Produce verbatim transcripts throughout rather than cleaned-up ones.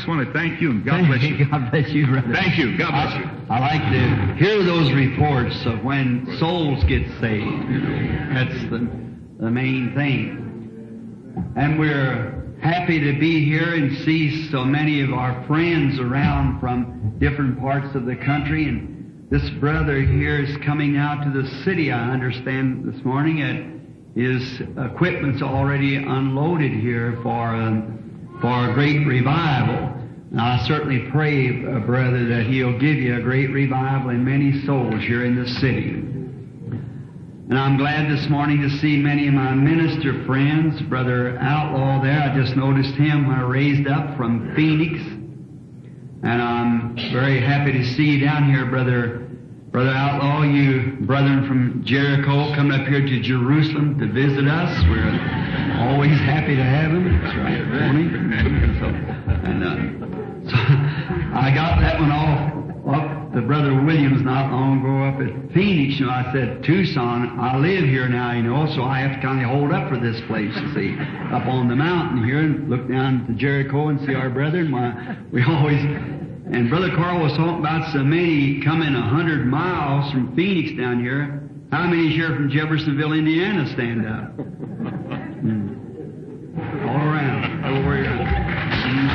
just want to thank you, and God Thank bless you. God bless you, brother. Thank you. God bless I, you. I like to hear those reports of when souls get saved. You know, that's the, the main thing. And we're happy to be here and see so many of our friends around from different parts of the country. And this brother here is coming out to the city, I understand, this morning. And his equipment's already unloaded here for um, for a great revival. And I certainly pray, uh, brother, that he'll give you a great revival and many souls here in the city. And I'm glad this morning to see many of my minister friends. Brother Outlaw there, I just noticed him when I raised up from Phoenix. And I'm very happy to see you down here, Brother Brother Outlaw, you brethren from Jericho coming up here to Jerusalem to visit us. We're always happy to have him. That's right, Tony. So, and uh, so I got that one off up to Brother Williams not long ago up at Phoenix. You know, I said, Tucson, I live here now, you know, so I have to kind of hold up for this place, you see, up on the mountain here and look down to Jericho and see our brethren. Why, we always... And Brother Carl was talking about so many coming a hundred miles from Phoenix down here. How many here from Jeffersonville, Indiana stand up? Hmm. All around. Over here. Hmm.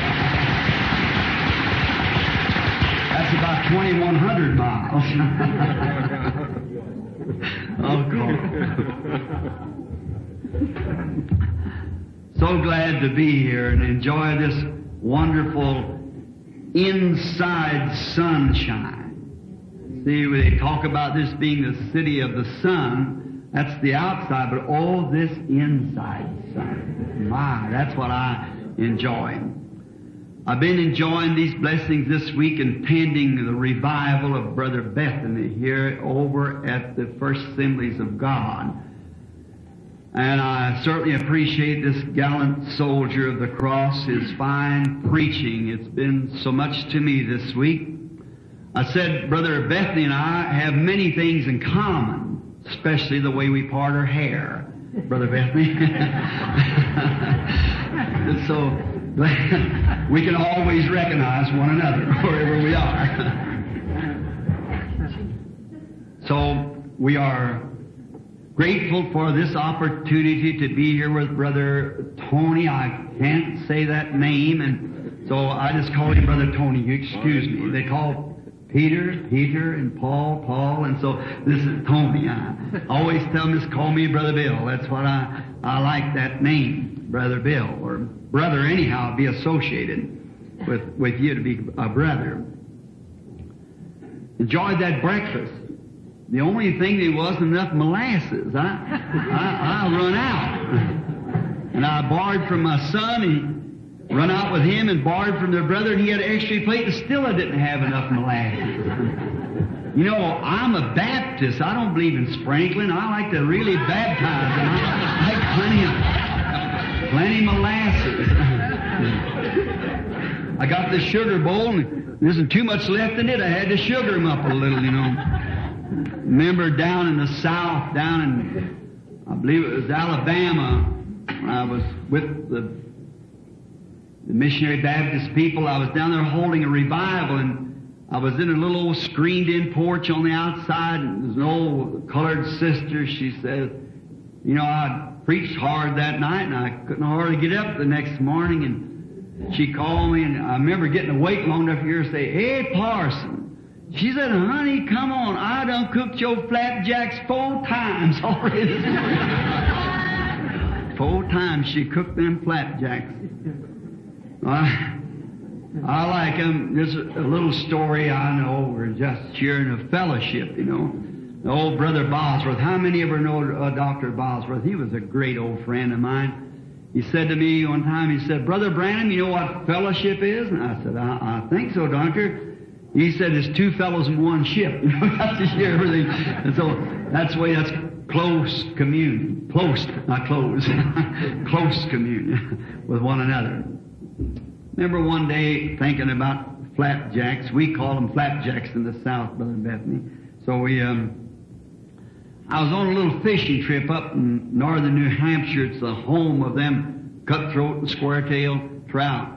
That's about twenty-one hundred miles. Oh, Carl. So glad to be here and enjoy this wonderful inside sunshine. See, they talk about this being the city of the sun. That's the outside, but all this inside sun. My, that's what I enjoy. I've been enjoying these blessings this week and attending the revival of Brother Bethany here over at the First Assemblies of God. And I certainly appreciate this gallant soldier of the cross, his fine preaching. It's been so much to me this week. I said, Brother Bethany and I have many things in common, especially the way we part our hair, Brother Bethany. So we can always recognize one another wherever we are. So we are grateful for this opportunity to be here with Brother Tony. I can't say that name, and so I just call him Brother Tony. You excuse me. They call Peter, Peter, and Paul, Paul, and so this is Tony. I always tell them, just call me Brother Bill. That's what I, I like that name, Brother Bill, or brother anyhow, be associated with, with you to be a brother. Enjoyed that breakfast. The only thing there wasn't enough molasses. I, I, I run out. And I borrowed from my son and run out with him and borrowed from their brother, and he had an extra plate, and still I didn't have enough molasses. You know, I'm a Baptist. I don't believe in sprinkling. I like to really baptize, and I like plenty of, plenty of molasses. I got this sugar bowl, and there isn't too much left in it. I had to sugar them up a little, you know. Remember down in the South, down in, I believe it was Alabama, when I was with the, the missionary Baptist people. I was down there holding a revival, and I was in a little old screened-in porch on the outside, and there's an old colored sister. She said, you know, I preached hard that night, and I couldn't hardly get up the next morning, and she called me, and I remember getting awake long enough to hear her say, hey, Parson. She said, honey, come on, I done cooked your flapjacks four times already. Four times she cooked them flapjacks. I, I like them. There's a, a little story I know. We're just sharing a fellowship, you know. The old Brother Bosworth. How many ever know uh, Doctor Bosworth? He was a great old friend of mine. He said to me one time, he said, Brother Branham, you know what fellowship is? And I said, I, I think so, Doctor. He said, there's two fellows in one ship. You know, that's to share everything. And so that's the way, that's close communion. Close, not close. Close communion with one another. Remember one day thinking about flapjacks. We call them flapjacks in the South, Brother Bethany. So we, um, I was on a little fishing trip up in northern New Hampshire. It's the home of them cutthroat and square-tailed trout.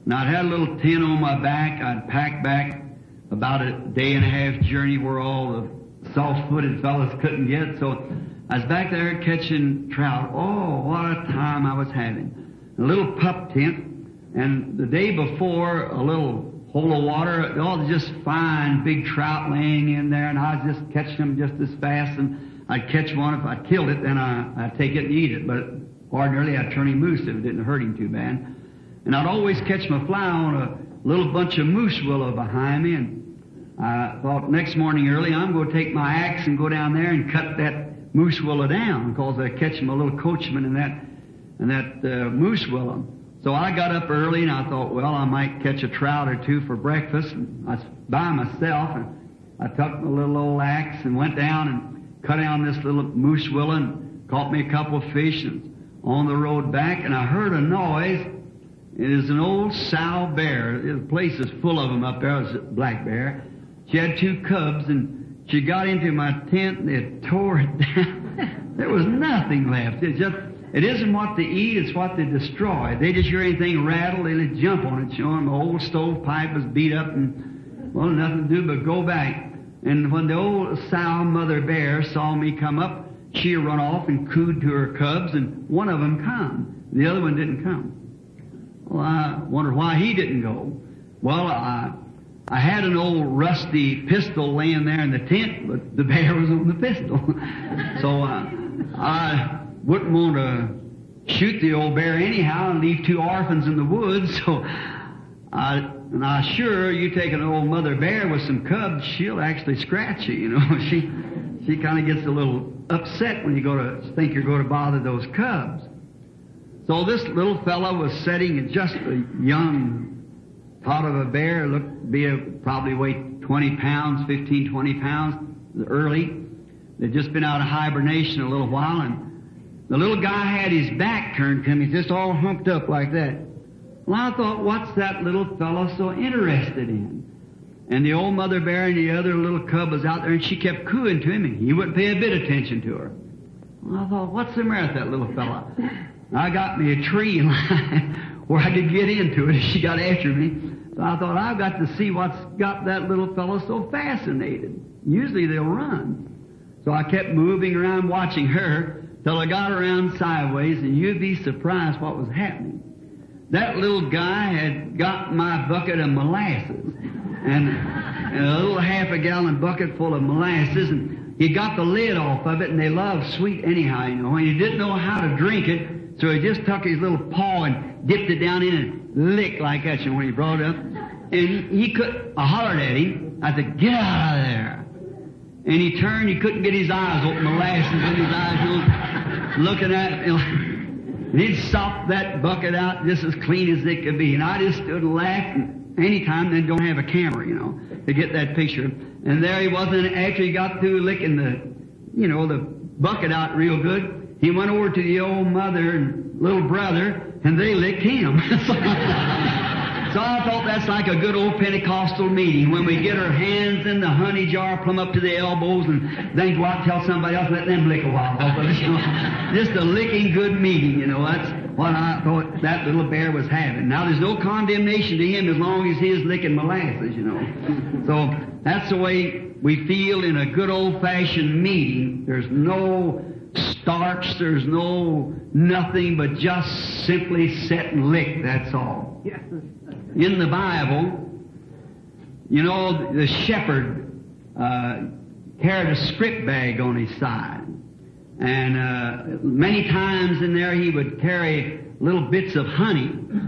And I'd had a little tent on my back. I'd packed back about a day and a half journey where all the soft-footed fellas couldn't get. So I was back there catching trout. Oh, what a time I was having. A little pup tent. And the day before, a little hole of water, all just fine big trout laying in there, and I was just catching them just as fast, and I'd catch one. If I killed it, then I, I'd take it and eat it. But ordinarily, I'd turn him loose if it didn't hurt him too bad. And I'd always catch my fly on a little bunch of moose willow behind me, and I thought next morning early, I'm going to take my axe and go down there and cut that moose willow down, because I catch my little coachman in that, in that uh, moose willow. So I got up early, and I thought, well, I might catch a trout or two for breakfast. And I was by myself, and I took my little old axe and went down and cut down this little moose willow and caught me a couple of fish and on the road back. And I heard a noise. It is an old sow bear. The place is full of them up there. It was a black bear. She had two cubs, and she got into my tent, and it tore it down. There was nothing left. It just... It isn't what they eat, it's what they destroy. They just hear anything rattle, they just jump on it, showing the old stovepipe was beat up and, well, nothing to do but go back. And when the old sow mother bear saw me come up, she run off and cooed to her cubs, and one of them come. The other one didn't come. Well, I wondered why he didn't go. Well, I, I had an old rusty pistol laying there in the tent, but the bear was on the pistol. So uh, I... wouldn't want to shoot the old bear anyhow and leave two orphans in the woods. So, I, and I sure you take an old mother bear with some cubs, she'll actually scratch you. You know, she she kind of gets a little upset when you go to think you're going to bother those cubs. So this little fellow was sitting in just a young tot of a bear, looked be a, probably weighed twenty pounds, fifteen, twenty pounds, early. They'd just been out of hibernation a little while, and the little guy had his back turned to me, just all humped up like that. Well, I thought, what's that little fellow so interested in? And the old mother bear and the other little cub was out there, and she kept cooing to him, and he wouldn't pay a bit of attention to her. Well, I thought, what's the matter with that little fellow? I got me a tree in line where I could get into it if she got after me. So I thought, I've got to see what's got that little fellow so fascinated. Usually they'll run. So I kept moving around watching her, till I got around sideways, and you'd be surprised what was happening. That little guy had got my bucket of molasses, and, and a little half a gallon bucket full of molasses, and he got the lid off of it, and they love sweet anyhow, you know, and he didn't know how to drink it, so he just took his little paw and dipped it down in and licked like that, you know, when he brought it up. And he, he could, I hollered at him. I said, get out of there. And he turned, he couldn't get his eyes open, molasses in his eyes, you know, looking at it. And he'd sop that bucket out just as clean as it could be. And I just stood and laughed. And anytime they don't have a camera, you know, to get that picture. And there he was, and after he got through licking the, you know, the bucket out real good, he went over to the old mother and little brother, and they licked him. So I thought that's like a good old Pentecostal meeting when we get our hands in the honey jar plumb up to the elbows and then go out and tell somebody else, let them lick a while. You know, just a licking good meeting, you know. That's what I thought that little bear was having. Now there's no condemnation to him as long as he's licking molasses, you know. So that's the way we feel in a good old-fashioned meeting. There's no starch, there's no nothing but just simply sit and lick, that's all. Yes. In the Bible, you know, the shepherd uh, carried a script bag on his side. And uh, many times in there he would carry little bits of honey.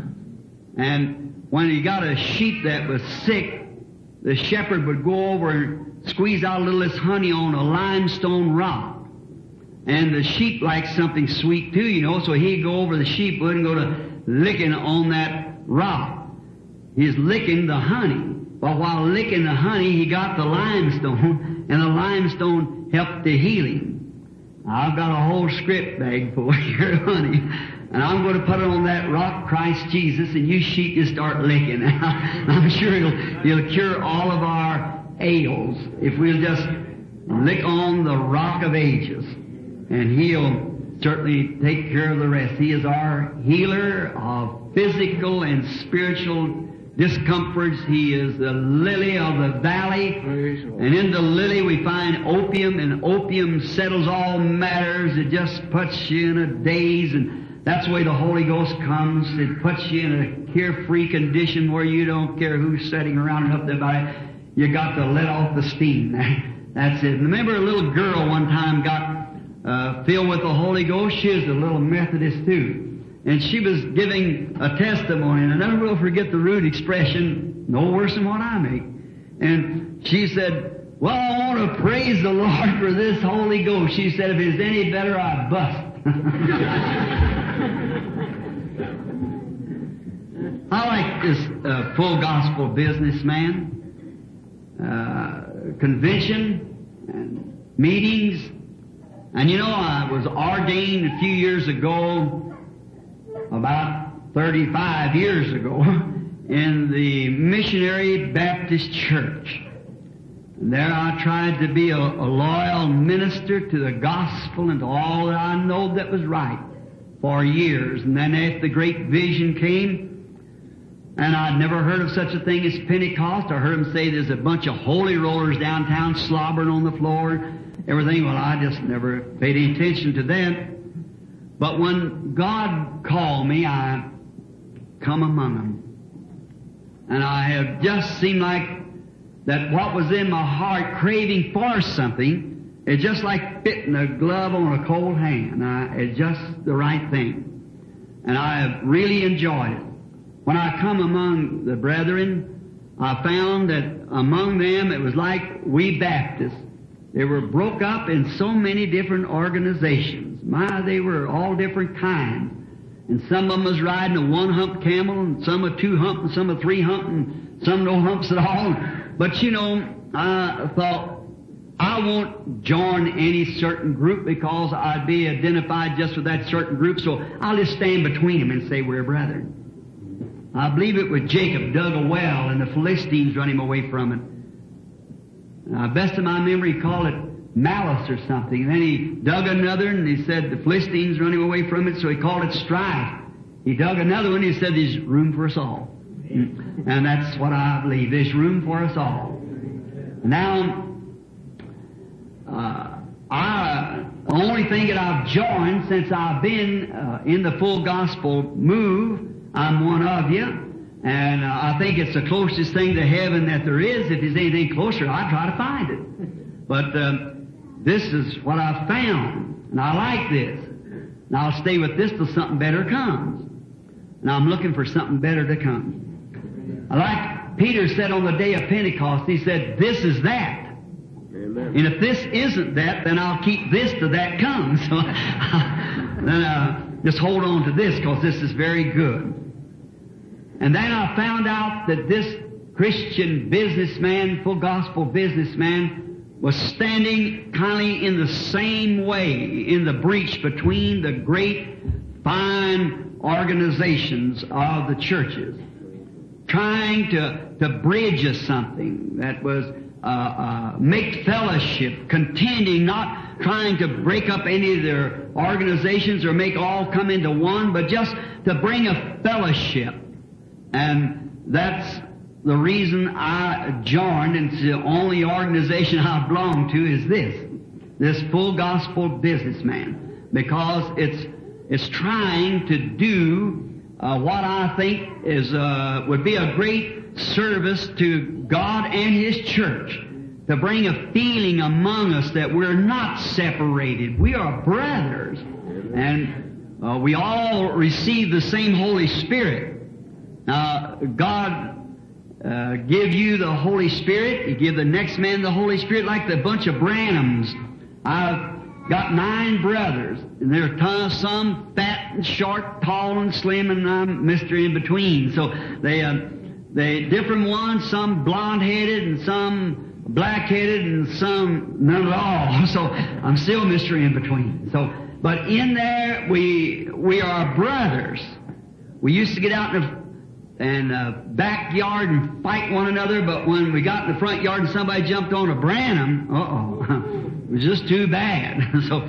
And when he got a sheep that was sick, the shepherd would go over and squeeze out a little of this honey on a limestone rock. And the sheep liked something sweet too, you know, so he'd go over the sheep would and go to licking on that rock. He's licking the honey. But while licking the honey, he got the limestone, and the limestone helped to heal him. I've got a whole script bag full here of honey, and I'm going to put it on that rock, Christ Jesus, and you sheep just start licking. I'm sure he'll, he'll cure all of our ails if we'll just lick on the rock of ages. And he'll certainly take care of the rest. He is our healer of physical and spiritual discomforts. He is the lily of the valley. And in the lily we find opium, and opium settles all matters. It just puts you in a daze, and that's the way the Holy Ghost comes. It puts you in a carefree condition where you don't care who's sitting around and up there about it. You got to let off the steam. That's it. Remember a little girl one time got uh, filled with the Holy Ghost. She was a little Methodist too. And she was giving a testimony, and I never will forget the rude expression, no worse than what I make. And she said, well, I want to praise the Lord for this Holy Ghost. She said, if it's any better, I bust. I like this uh, full gospel businessman, uh, convention, and meetings. And you know, I was ordained a few years ago, about thirty-five years ago, in the Missionary Baptist Church. And there I tried to be a, a loyal minister to the gospel and to all that I know that was right for years. And then after the great vision came, and I'd never heard of such a thing as Pentecost. I heard them say there's a bunch of holy rollers downtown slobbering on the floor, everything. Well, I just never paid any attention to that. But when God called me, I come among them. And I have just seemed like that what was in my heart, craving for something, it's just like fitting a glove on a cold hand. I, it's just the right thing. And I have really enjoyed it. When I come among the brethren, I found that among them it was like we Baptists. They were broke up in so many different organizations. My, they were all different kinds. And some of them was riding a one-hump camel, and some a two-hump, and some a three-hump, and some no humps at all. But, you know, I thought, I won't join any certain group because I'd be identified just with that certain group, so I'll just stand between them and say we're brethren. I believe it was Jacob dug a well, and the Philistines run him away from it. Uh, best of my memory, he called it malice or something. And then he dug another, and he said the Philistines run him away from it, so he called it strife. He dug another one, and he said there's room for us all. And that's what I believe. There's room for us all. Now, uh, I, the only thing that I've joined since I've been uh, in the full gospel move, I'm one of you. And uh, I think it's the closest thing to heaven that there is. If there's anything closer, I'd try to find it. But uh, this is what I've found, and I like this. And I'll stay with this till something better comes. And I'm looking for something better to come. I like Peter said on the day of Pentecost, he said, this is that. Amen. And if this isn't that, then I'll keep this till that comes. So then uh, just hold on to this, because this is very good. And then I found out that this Christian businessman, full gospel businessman, was standing kind of in the same way in the breach between the great, fine organizations of the churches, trying to, to bridge us something that was uh, uh, make fellowship, contending, not trying to break up any of their organizations or make all come into one, but just to bring a fellowship. And that's the reason I joined, and it's the only organization I belong to, is this, this full gospel businessman, because it's it's trying to do uh, what I think is uh, would be a great service to God and His church, to bring a feeling among us that we're not separated. We are brothers, and uh, we all receive the same Holy Spirit. Now, God uh, give you the Holy Spirit. He give the next man the Holy Spirit, like the bunch of Branhams. I've got nine brothers, and there are some fat and short, tall and slim, and I'm Mister In Between. So they, uh, they different ones. Some blonde-headed, and some black-headed, and some none at all. So I'm still Mister In Between. So, but in there we we are brothers. We used to get out in the and uh, backyard and fight one another, but when we got in the front yard and somebody jumped on a Branham, uh-oh, it was just too bad. So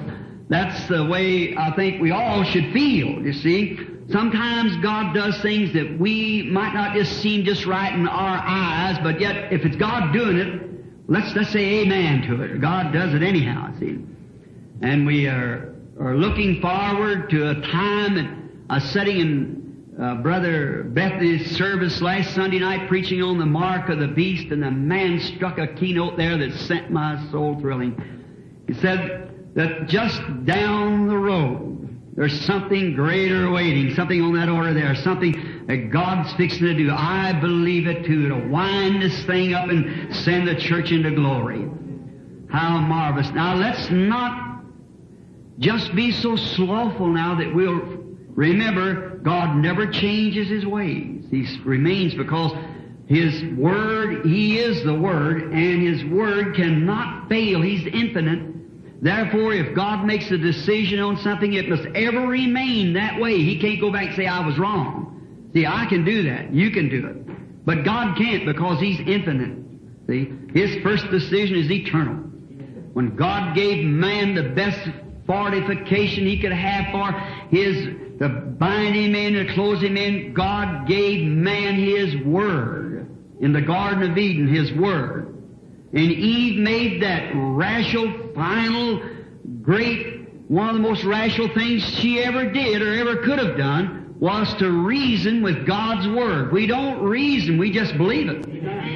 That's the way I think we all should feel, you see. Sometimes God does things that we might not just seem just right in our eyes, but yet if it's God doing it, let's, let's say amen to it. God does it anyhow, see. And we are, are looking forward to a time and a setting in uh, Brother Bethany's service last Sunday night, preaching on the mark of the beast, and the man struck a keynote there that sent my soul thrilling. He said that just down the road, there's something greater waiting, something on that order there, something that God's fixing to do. I believe it too. It'll wind this thing up and send the church into glory. How marvelous. Now let's not just be so slothful now that we'll remember God never changes His ways. He remains because His Word, He is the Word, and His Word cannot fail. He's infinite. Therefore, if God makes a decision on something, it must ever remain that way. He can't go back and say, I was wrong. See, I can do that. You can do it. But God can't because He's infinite. See, His first decision is eternal. When God gave man the best fortification He could have for His, to bind him in, to close him in, God gave man His Word. In the Garden of Eden, His Word. And Eve made that rational, final, great, one of the most rational things she ever did or ever could have done was to reason with God's Word. We don't reason, we just believe it.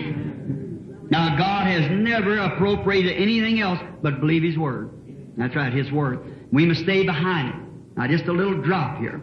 Now, God has never appropriated anything else but believe His Word. That's right, His Word. We must stay behind it. Now, just a little drop here.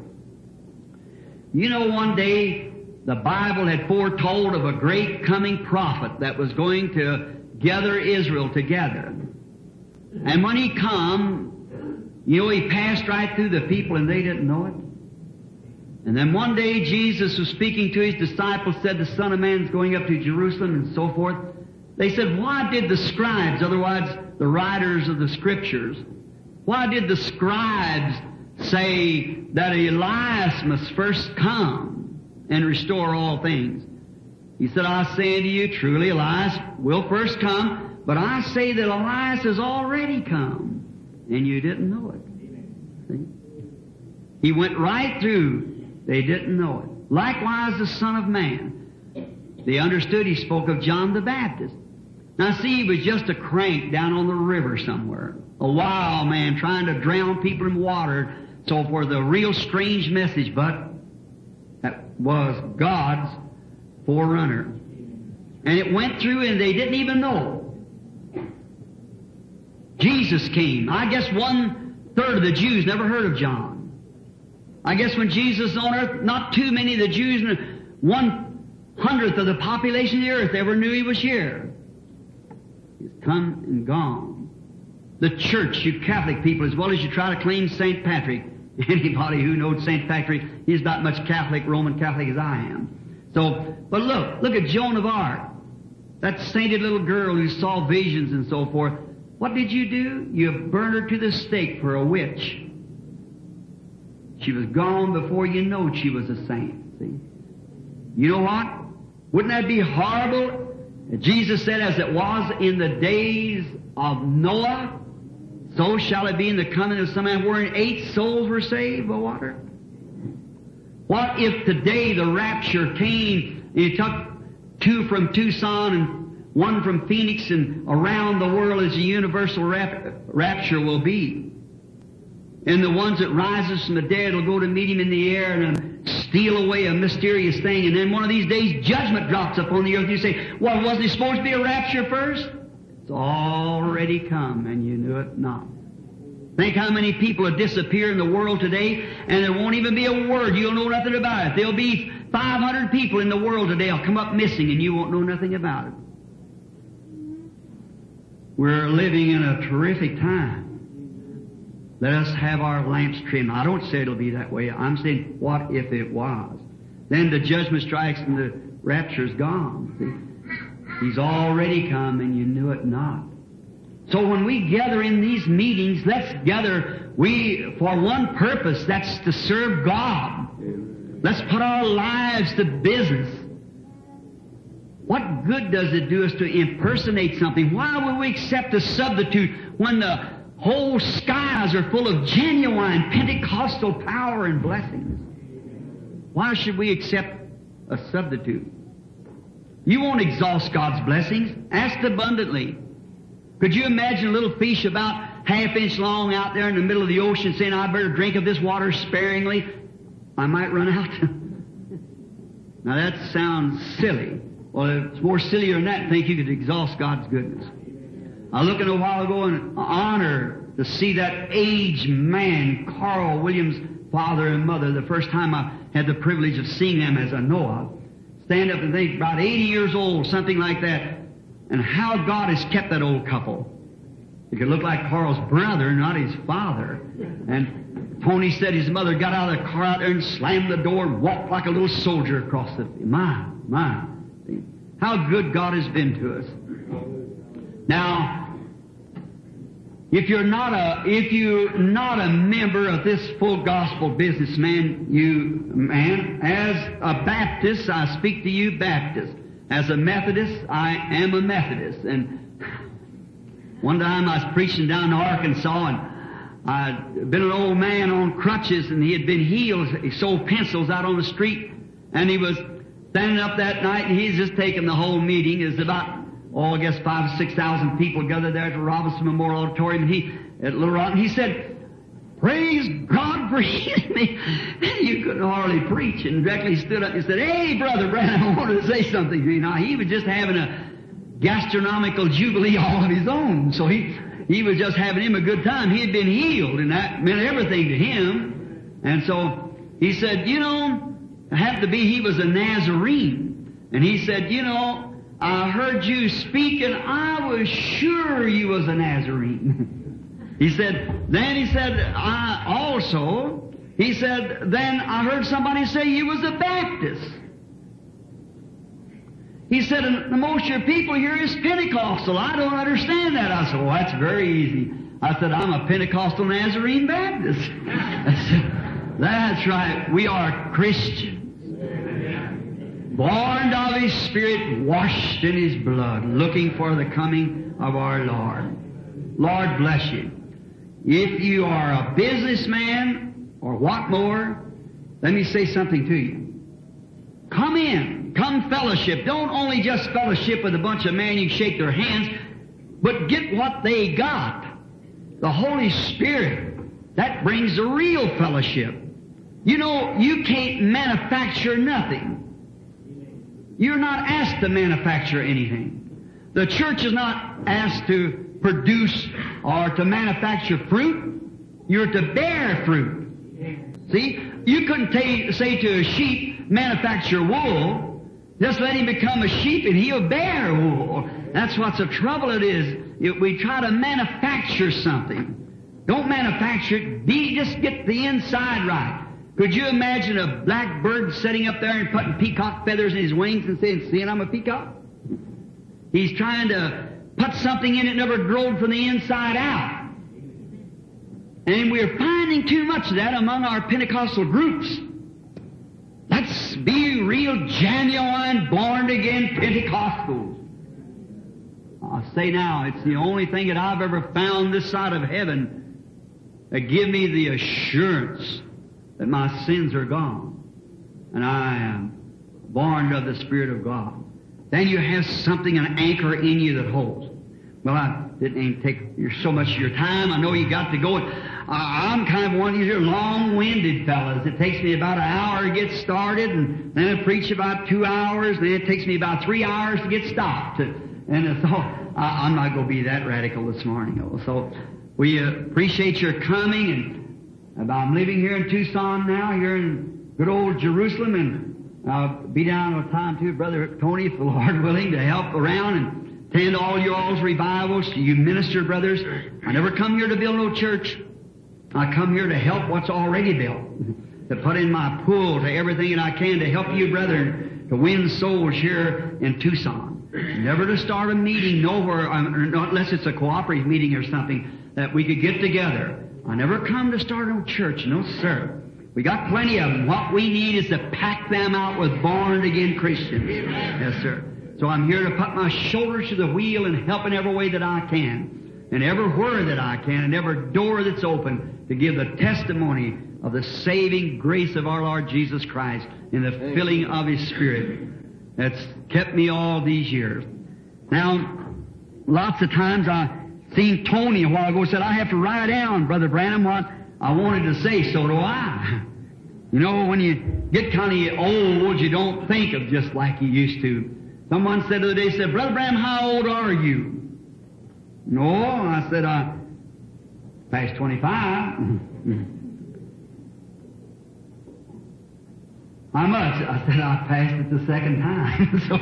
You know, one day the Bible had foretold of a great coming prophet that was going to gather Israel together. And when he come, you know, he passed right through the people and they didn't know it. And then one day Jesus was speaking to His disciples, said the Son of Man is going up to Jerusalem and so forth. They said, why did the scribes, otherwise the writers of the Scriptures, why did the scribes say that Elias must first come and restore all things? He said, I say unto you, truly Elias will first come, but I say that Elias has already come, and you didn't know it. See? He went right through. They didn't know it. Likewise, the Son of Man. They understood He spoke of John the Baptist. Now see, he was just a crank down on the river somewhere. A wild man trying to drown people in water, so forth. A real strange message, but that was God's forerunner. And it went through and they didn't even know. Jesus came. I guess one third of the Jews never heard of John. I guess when Jesus was on earth, not too many of the Jews, one hundredth of the population of the earth ever knew He was here. He's come and gone. The church, you Catholic people, as well as you try to claim Saint Patrick, anybody who knows Saint Patrick, he's about much Catholic, Roman Catholic as I am. So, but look, look at Joan of Arc, that sainted little girl who saw visions and so forth. What did you do? You burned her to the stake for a witch. She was gone before you knowed she was a saint. See? You know what? Wouldn't that be horrible? Jesus said, as it was in the days of Noah, so shall it be in the coming of some man, wherein eight souls were saved by water. What if today the rapture came and you took two from Tucson and one from Phoenix and around the world as a universal rap- rapture will be? And the ones that rises from the dead will go to meet Him in the air and steal away a mysterious thing. And then one of these days judgment drops upon the earth. You say, well, wasn't it supposed to be a rapture first? It's already come and you knew it not. Think how many people have disappeared in the world today and there won't even be a word. You'll know nothing about it. There'll be five hundred people in the world today will come up missing and you won't know nothing about it. We're living in a terrific time. Let us have our lamps trimmed. I don't say it'll be that way. I'm saying, what if it was? Then the judgment strikes and the rapture's gone. See? He's already come and you knew it not. So when we gather in these meetings, let's gather we for one purpose, that's to serve God. Let's put our lives to business. What good does it do us to impersonate something? Why would we accept a substitute when the whole skies are full of genuine Pentecostal power and blessings. Why should we accept a substitute? You won't exhaust God's blessings. Ask abundantly. Could you imagine a little fish about half inch long out there in the middle of the ocean saying, I better drink of this water sparingly? I might run out. Now that sounds silly. Well, it's more sillier than that to think you could exhaust God's goodness. I looked a while ago and honored to see that aged man, Carl Williams' father and mother, the first time I had the privilege of seeing them as I know of. Stand up and think, about eighty years old, something like that, and how God has kept that old couple. It could look like Carl's brother, not his father. And Tony said his mother got out of the car out there and slammed the door and walked like a little soldier across the field. My, my. How good God has been to us. Now, if you're not a, if you're not a member of this full gospel business, man, you, man, as a Baptist, I speak to you Baptist. As a Methodist, I am a Methodist. And one time I was preaching down in Arkansas, and I'd been an old man on crutches, and he had been healed. He sold pencils out on the street, and he was standing up that night, and he's just taking the whole meeting. It was about, oh, I guess five or six thousand people gathered there at the Robinson Memorial Auditorium, and he, at Little Rock, and he said, praise God for healing me. And you couldn't hardly preach. And directly he stood up and said, hey, Brother Branham, I wanted to say something to you. Now, he was just having a gastronomical jubilee all of his own. So he, he was just having him a good time. He had been healed, and that meant everything to him. And so he said, you know, it happened to be he was a Nazarene. And he said, you know, I heard you speak, and I was sure you was a Nazarene. He said, then he said, I also, he said, then I heard somebody say you was a Baptist. He said, and most of your people here is Pentecostal. I don't understand that. I said, well, that's very easy. I said, I'm a Pentecostal Nazarene Baptist. I said, that's right. We are Christians. Born of His Spirit, washed in His blood, looking for the coming of our Lord. Lord bless you. If you are a businessman or what more, let me say something to you. Come in. Come fellowship. Don't only just fellowship with a bunch of men you shake their hands, but get what they got. The Holy Spirit. That brings the real fellowship. You know, you can't manufacture nothing. You're not asked to manufacture anything. The church is not asked to produce or to manufacture fruit. You're to bear fruit. See? You couldn't t- say to a sheep, manufacture wool. Just let him become a sheep and he'll bear wool. That's what's the trouble it is. We try to manufacture something. Don't manufacture it. Be, just get the inside right. Could you imagine a black bird sitting up there and putting peacock feathers in his wings and saying, see, I'm a peacock? He's trying to put something in it never growed from the inside out. And we're finding too much of that among our Pentecostal groups. Let's be real, genuine, born-again Pentecostals. I'll say now, it's the only thing that I've ever found this side of heaven that give me the assurance that my sins are gone and I am born of the Spirit of God. Then you have something, an anchor in you that holds. Well, I didn't even take your, so much of your time. I know you got to go. I'm kind of one of these long-winded fellas. It takes me about an hour to get started, and then I preach about two hours, and then it takes me about three hours to get stopped. And so I, I'm not going to be that radical this morning. So we appreciate your coming, and I'm living here in Tucson now, here in good old Jerusalem, and I'll be down with time too, Brother Tony, if the Lord willing, to help around and attend all your all's revivals. You minister, brothers. I never come here to build no church. I come here to help what's already built, to put in my pool to everything that I can to help you, brethren, to win souls here in Tucson. Never to start a meeting nowhere, unless it's a cooperative meeting or something, that we could get together. I never come to start no church, no sir. We got plenty of them. What we need is to pack them out with born-again Christians. Yes, sir. So I'm here to put my shoulders to the wheel and help in every way that I can. and everywhere that I can, and every door that's open, to give the testimony of the saving grace of our Lord Jesus Christ in the filling of His Spirit that's kept me all these years. Now, lots of times I seen Tony a while ago said, I have to write down, Brother Branham, what I wanted to say. So do I. You know, when you get kind of old, you don't think of just like you used to. Someone said the other day, said, Brother Branham, how old are you? No, I said, I past twenty-five. How much? I said, I passed it the second time. So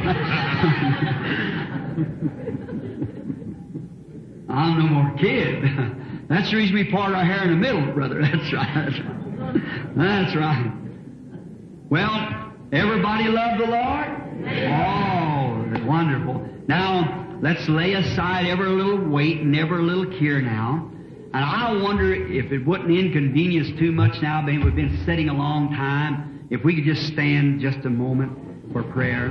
I'm no more kid. That's the reason we part our hair in the middle, brother. That's right. That's right. That's right. Well, everybody love the Lord? Oh, that's wonderful. Now, let's lay aside every little weight and every little care now. And I wonder if it wouldn't inconvenience too much now, being we've been sitting a long time, if we could just stand just a moment for prayer.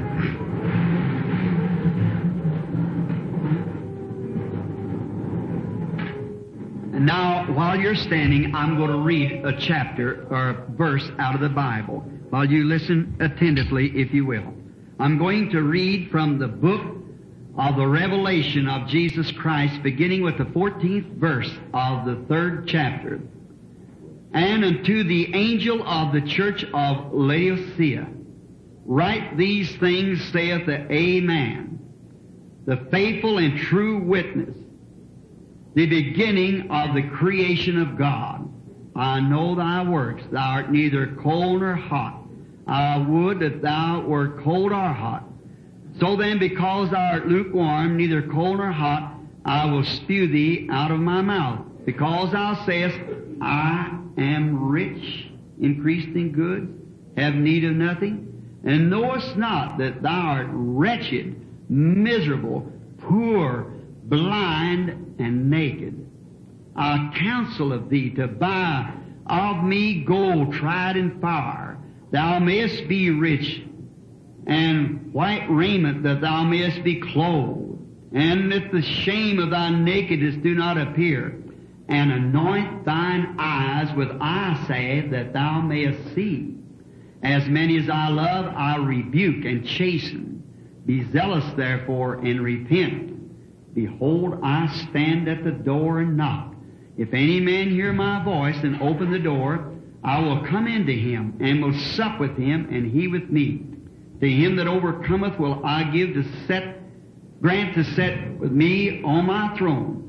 And now, while you're standing, I'm going to read a chapter or a verse out of the Bible. While you listen attentively, if you will. I'm going to read from the book of the Revelation of Jesus Christ, beginning with the fourteenth verse of the third chapter. And unto the angel of the church of Laodicea, write these things, saith the Amen, the faithful and true witness, the beginning of the creation of God. I know thy works, thou art neither cold nor hot. I would that thou wert cold or hot. So then, because thou art lukewarm, neither cold nor hot, I will spew thee out of my mouth. Because thou sayest, I am rich, increased in goods, have need of nothing, and knowest not that thou art wretched, miserable, poor, blind, and naked. I counsel of thee to buy of me gold tried in fire, thou mayest be rich, and white raiment that thou mayest be clothed, and that the shame of thy nakedness do not appear, and anoint thine eyes with eye salve that thou mayest see. As many as I love, I rebuke and chasten. Be zealous therefore and repent. Behold, I stand at the door and knock. If any man hear my voice and open the door, I will come into him, and will sup with him, and he with me. To him that overcometh will I give to set, grant to set with me on my throne,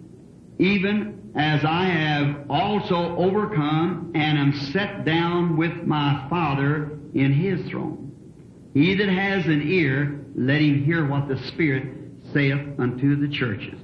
even as I have also overcome, and am set down with my Father in his throne. He that has an ear, let him hear what the Spirit saith unto the churches.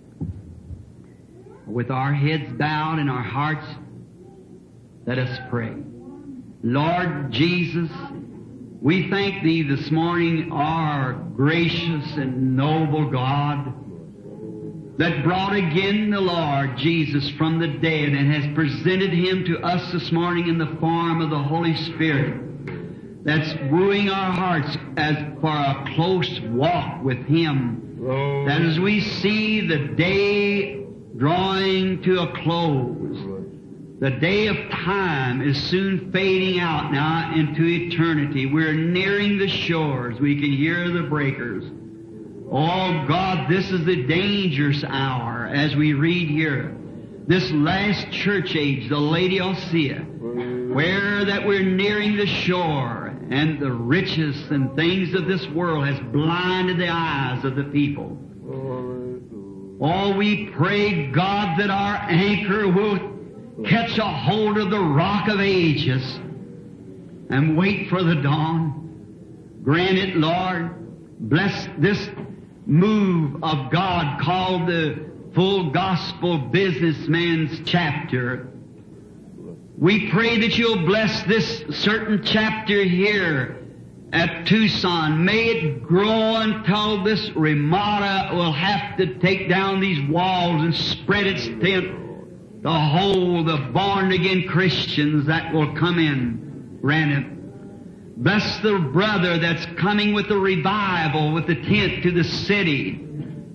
With our heads bowed and our hearts, let us pray. Lord Jesus, we thank Thee this morning, our gracious and noble God, that brought again the Lord Jesus from the dead and has presented Him to us this morning in the form of the Holy Spirit, that's wooing our hearts as for a close walk with Him. Oh. That as we see the day drawing to a close, the day of time is soon fading out now into eternity. We're nearing the shores. We can hear the breakers. Oh God, this is the dangerous hour as we read here. This last church age, the Laodicea, where that we're nearing the shore, and the riches and things of this world has blinded the eyes of the people. Oh, we pray, God, that our anchor will catch a hold of the rock of ages and wait for the dawn. Grant it, Lord. Bless this move of God called the Full Gospel Businessman's Chapter. We pray that You'll bless this certain chapter here at Tucson. May it grow until this Ramada will have to take down these walls and spread its tent to hold the born-again Christians that will come in. Grant it. Bless the brother that's coming with the revival, with the tent to the city.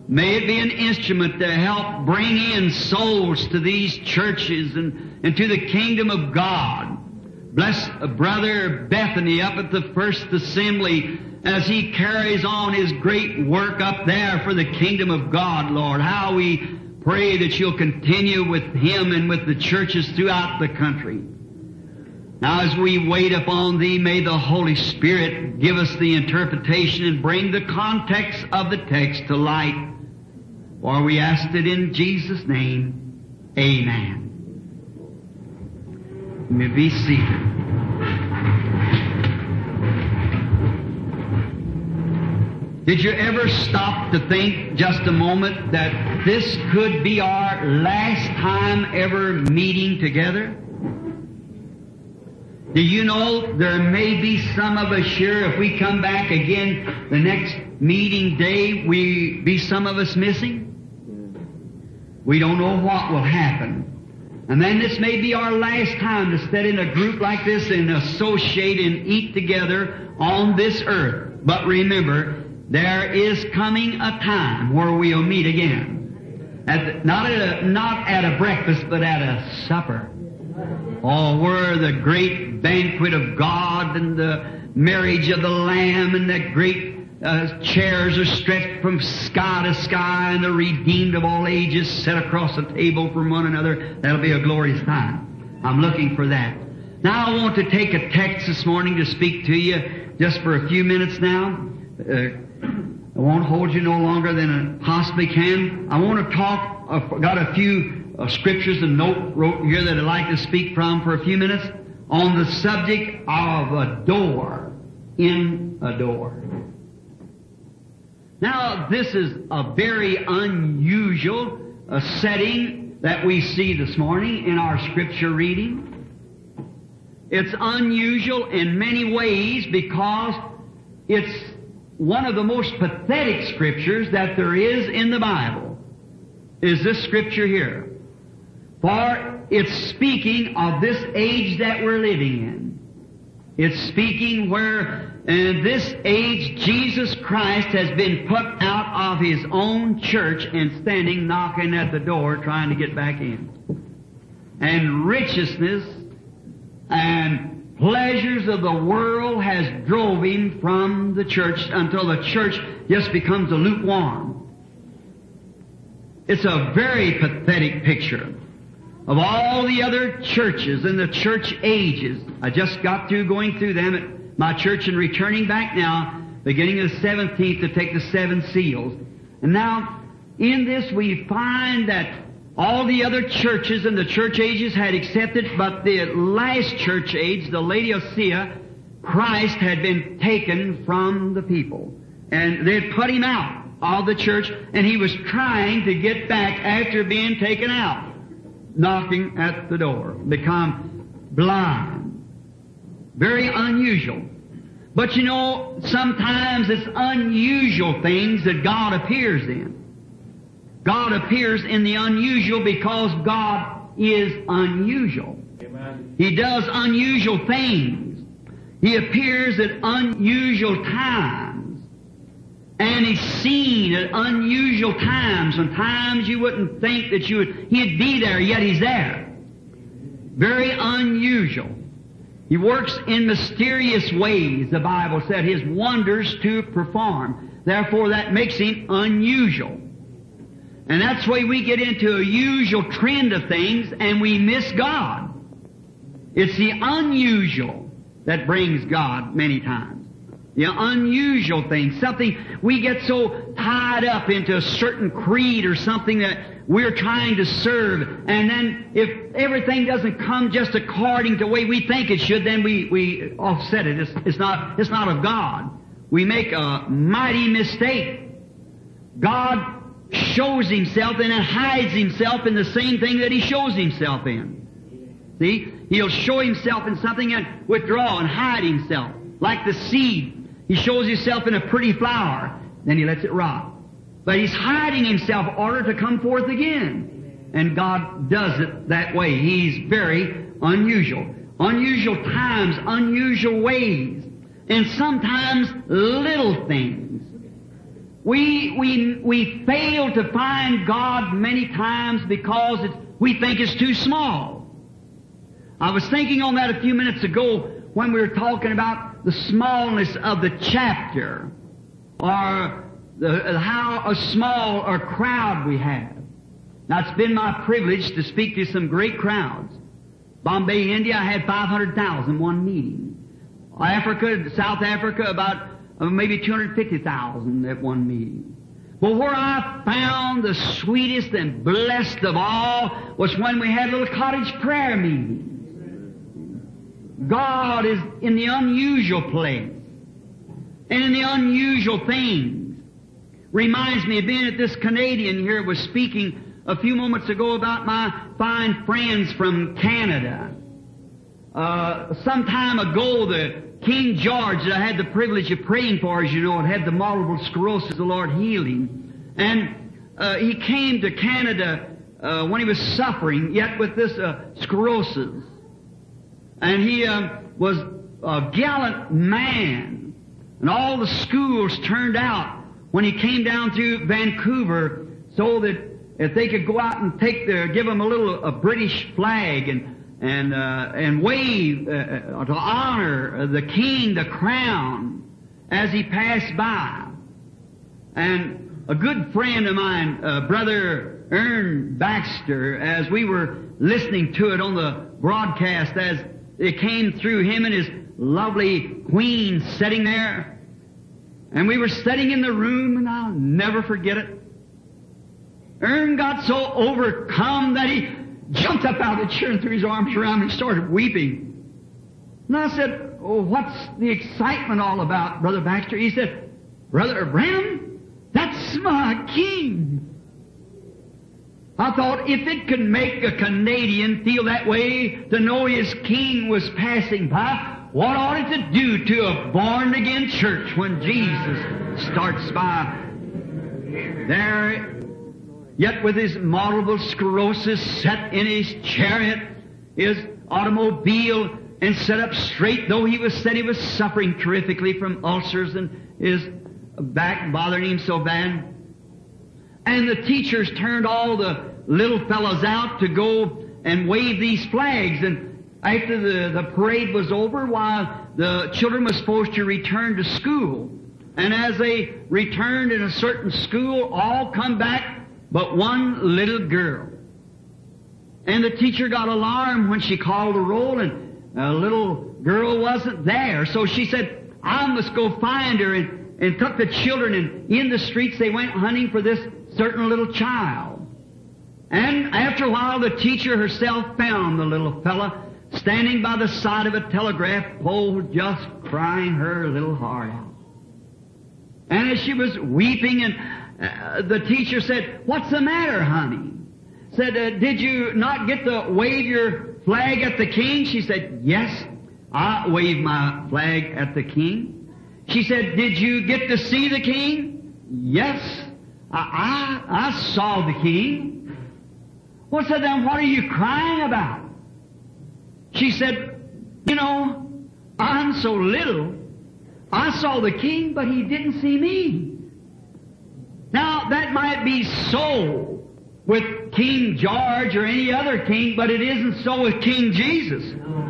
May it be an instrument to help bring in souls to these churches and, and to the kingdom of God. Bless Brother Bethany up at the First Assembly as he carries on his great work up there for the kingdom of God, Lord. How we pray that you'll continue with him and with the churches throughout the country. Now as we wait upon Thee, may the Holy Spirit give us the interpretation and bring the context of the text to light. For we asked it in Jesus' name. Amen. You may be seated. Did you ever stop to think just a moment that this could be our last time ever meeting together? Do you know there may be some of us here, if we come back again the next meeting day, we be some of us missing? We don't know what will happen. And then this may be our last time to sit in a group like this and associate and eat together on this earth. But remember, there is coming a time where we'll meet again. At the, not at a, not at a breakfast, but at a supper. Oh, where the great banquet of God and the marriage of the Lamb and the great uh, chairs are stretched from sky to sky and the redeemed of all ages set across the table from one another. That'll be a glorious time. I'm looking for that. Now I want to take a text this morning to speak to you just for a few minutes now. Uh, I won't hold you no longer than I possibly can. I want to talk, I've got a few uh, scriptures and note wrote here that I'd like to speak from for a few minutes on the subject of a door in a door. Now, this is a very unusual uh, setting that we see this morning in our scripture reading. It's unusual in many ways because it's one of the most pathetic scriptures that there is in the Bible, is this scripture here. For it's speaking of this age that we're living in. It's speaking where in this age Jesus Christ has been put out of His own church and standing knocking at the door trying to get back in. And righteousness and pleasures of the world has drove Him from the church until the church just becomes a lukewarm. It's a very pathetic picture of all the other churches and the church ages. I just got through going through them at my church and returning back now, beginning of the seventeenth, to take the seven seals. And now, in this we find that all the other churches and the church ages had accepted, but the last church age, the Laodicea, Christ had been taken from the people. And they had put Him out of the church, and He was trying to get back after being taken out, knocking at the door, become blind. Very unusual. But you know, sometimes it's unusual things that God appears in. God appears in the unusual because God is unusual. Amen. He does unusual things. He appears at unusual times. And He's seen at unusual times, and times you wouldn't think that you would, He'd be there, yet He's there. Very unusual. He works in mysterious ways, the Bible said, His wonders to perform. Therefore, that makes Him unusual. And that's the way we get into a usual trend of things, and we miss God. It's the unusual that brings God many times. The unusual thing, something we get so tied up into a certain creed or something that we're trying to serve, and then if everything doesn't come just according to the way we think it should, then we, we offset it. It's, it's not, it's not of God. We make a mighty mistake. God shows Himself and then hides Himself in the same thing that He shows Himself in. See? He'll show Himself in something and withdraw and hide Himself. Like the seed. He shows Himself in a pretty flower, then He lets it rot. But He's hiding Himself in order to come forth again. And God does it that way. He's very unusual. Unusual times, unusual ways. And sometimes little things. We, we, we fail to find God many times because it's, we think it's too small. I was thinking on that a few minutes ago when we were talking about the smallness of the chapter, or the, how a small a crowd we have. Now, it's been my privilege to speak to some great crowds. Bombay, India, I had five hundred thousand one meeting. Africa, South Africa, about uh, maybe two hundred fifty thousand at one meeting. But where I found the sweetest and blessed of all was when we had little cottage prayer meetings. God is in the unusual place and in the unusual things. Reminds me of being at this Canadian here was speaking a few moments ago about my fine friends from Canada. Uh, some time ago, the King George that I had the privilege of praying for, as you know, had the multiple sclerosis, the Lord healed him. And uh, he came to Canada uh, when he was suffering, yet with this uh, sclerosis. And he uh, was a gallant man. And all the schools turned out when he came down through Vancouver so that if they could go out and take their, give him a little a British flag and and uh, and wave uh, to honor the king, the crown, as he passed by. And a good friend of mine, uh, Brother Ern Baxter, as we were listening to it on the broadcast, as it came through, him and his lovely queen sitting there, and we were sitting in the room, and I'll never forget it. Ern got so overcome that he jumped up out of the chair and threw his arms around me and started weeping. And I said, oh, what's the excitement all about, Brother Baxter? He said, Brother Branham, that's my king. I thought if it could make a Canadian feel that way to know his king was passing by, what ought it to do to a born-again church when Jesus starts by there? Yet with his multiple sclerosis set in his chariot, his automobile, and set up straight, though he was said he was suffering terrifically from ulcers and his back bothering him so bad. And the teachers turned all the little fellows out to go and wave these flags. And after the, the parade was over, while the children were supposed to return to school. And as they returned in a certain school, all come back but one little girl. And the teacher got alarmed when she called the roll, and a little girl wasn't there. So she said, I must go find her, and, and took the children, and in the streets they went hunting for this certain little child. And after a while the teacher herself found the little fella standing by the side of a telegraph pole, just crying her little heart out. And as she was weeping, and Uh, the teacher said, what's the matter, honey? Said, uh, did you not get to wave your flag at the king? She said, yes, I waved my flag at the king. She said, did you get to see the king? Yes, I, I, I saw the king. Well, said, then what are you crying about? She said, you know, I'm so little. I saw the king, but he didn't see me. Now, that might be so with King George or any other king, but it isn't so with King Jesus.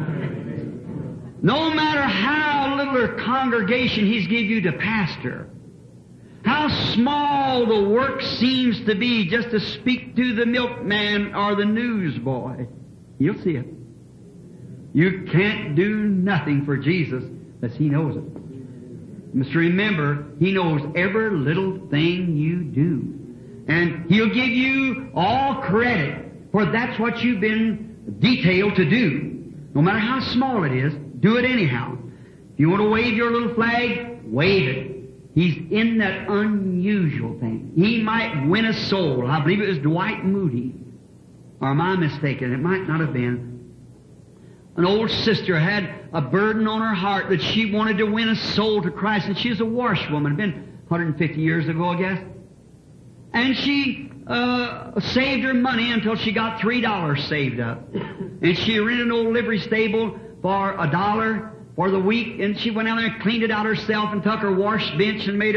No matter how little a congregation He's give you to pastor, how small the work seems to be just to speak to the milkman or the newsboy, you'll see it. You can't do nothing for Jesus unless He knows it. You must remember, He knows every little thing you do. And He'll give you all credit, for that's what you've been detailed to do. No matter how small it is, do it anyhow. If you want to wave your little flag, wave it. He's in that unusual thing. He might win a soul. I believe it was Dwight Moody. Or am I mistaken? It might not have been. An old sister had a burden on her heart that she wanted to win a soul to Christ, and she was a washwoman. It had been one hundred fifty years ago, I guess. And she uh, saved her money until she got three dollars saved up. And she rented an old livery stable for a dollar for the week, and she went out there and cleaned it out herself and took her wash bench and made a,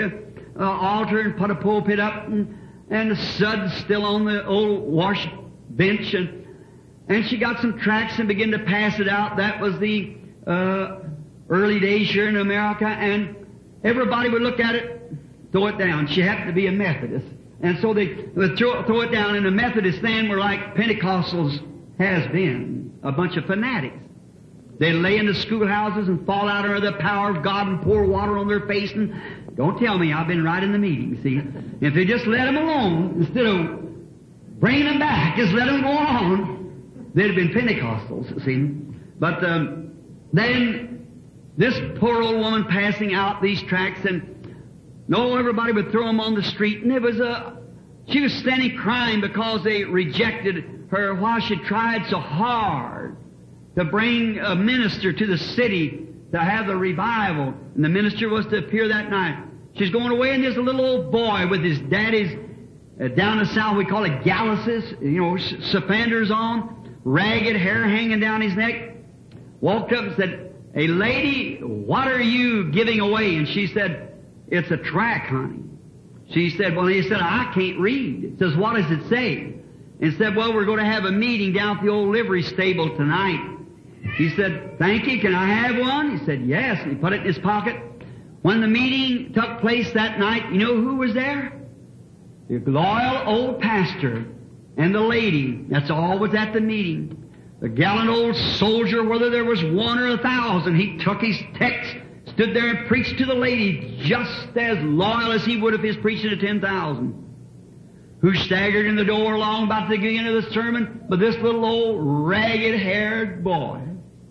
uh, altar and put a pulpit up, and, and the suds still on the old wash bench, and, and she got some tracts and began to pass it out. That was the uh, early days here in America, and everybody would look at it, throw it down. She happened to be a Methodist, and so they would throw, throw it down, and the Methodists then were like Pentecostals has been, a bunch of fanatics. They lay in the schoolhouses and fall out under the power of God and pour water on their face. And don't tell me, I've been right in the meeting, see. If they just let them alone, instead of bringing them back, just let them go on, they'd have been Pentecostals, see. But um, then this poor old woman passing out these tracts, and no, everybody would throw them on the street. And it was a, she was standing crying because they rejected her while she tried so hard to bring a minister to the city to have the revival. And the minister was to appear that night. She's going away, and there's a little old boy with his daddy's, uh, down the south we call it galluses, you know, suspenders on, ragged hair hanging down his neck. Walked up and said, "Hey lady, what are you giving away?" And she said, "It's a tract, honey." She said, well, he said, "I can't read." It says, "What does it say?" And said, "Well, we're going to have a meeting down at the old livery stable tonight." He said, "Thank you, can I have one?" He said, "Yes." And he put it in his pocket. When the meeting took place that night, you know who was there? The loyal old pastor and the lady. That's all was at the meeting. The gallant old soldier, whether there was one or a thousand, he took his text, stood there and preached to the lady just as loyal as he would if he was preaching to ten thousand. Who staggered in the door along about the beginning of the sermon, but this little old ragged-haired boy.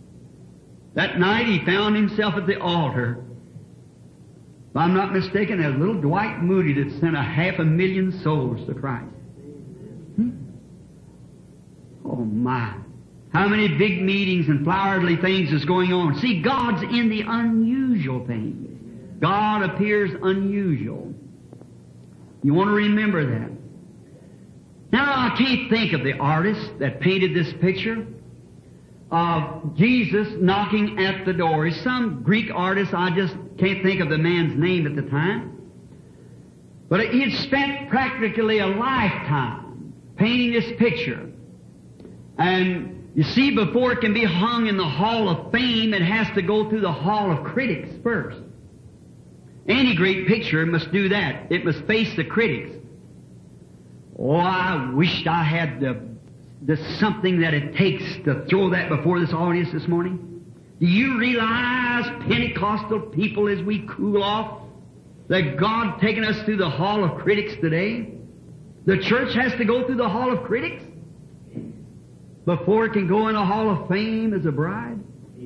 That night he found himself at the altar. If I'm not mistaken, there's little Dwight Moody that sent a half a million souls to Christ. Hmm? Oh my. How many big meetings and flowery things is going on? See, God's in the unusual things. God appears unusual. You want to remember that. Now, I can't think of the artist that painted this picture of Jesus knocking at the door. He's some Greek artist. I just can't think of the man's name at the time. But he had spent practically a lifetime painting this picture. And you see, before it can be hung in the Hall of Fame, it has to go through the Hall of Critics first. Any great picture must do that. It must face the critics. Oh, I wished I had the, the something that it takes to throw that before this audience this morning. Do you realize, Pentecostal people, as we cool off, that God taking us through the Hall of Critics today? The church has to go through the Hall of Critics before it can go in the Hall of Fame as a bride?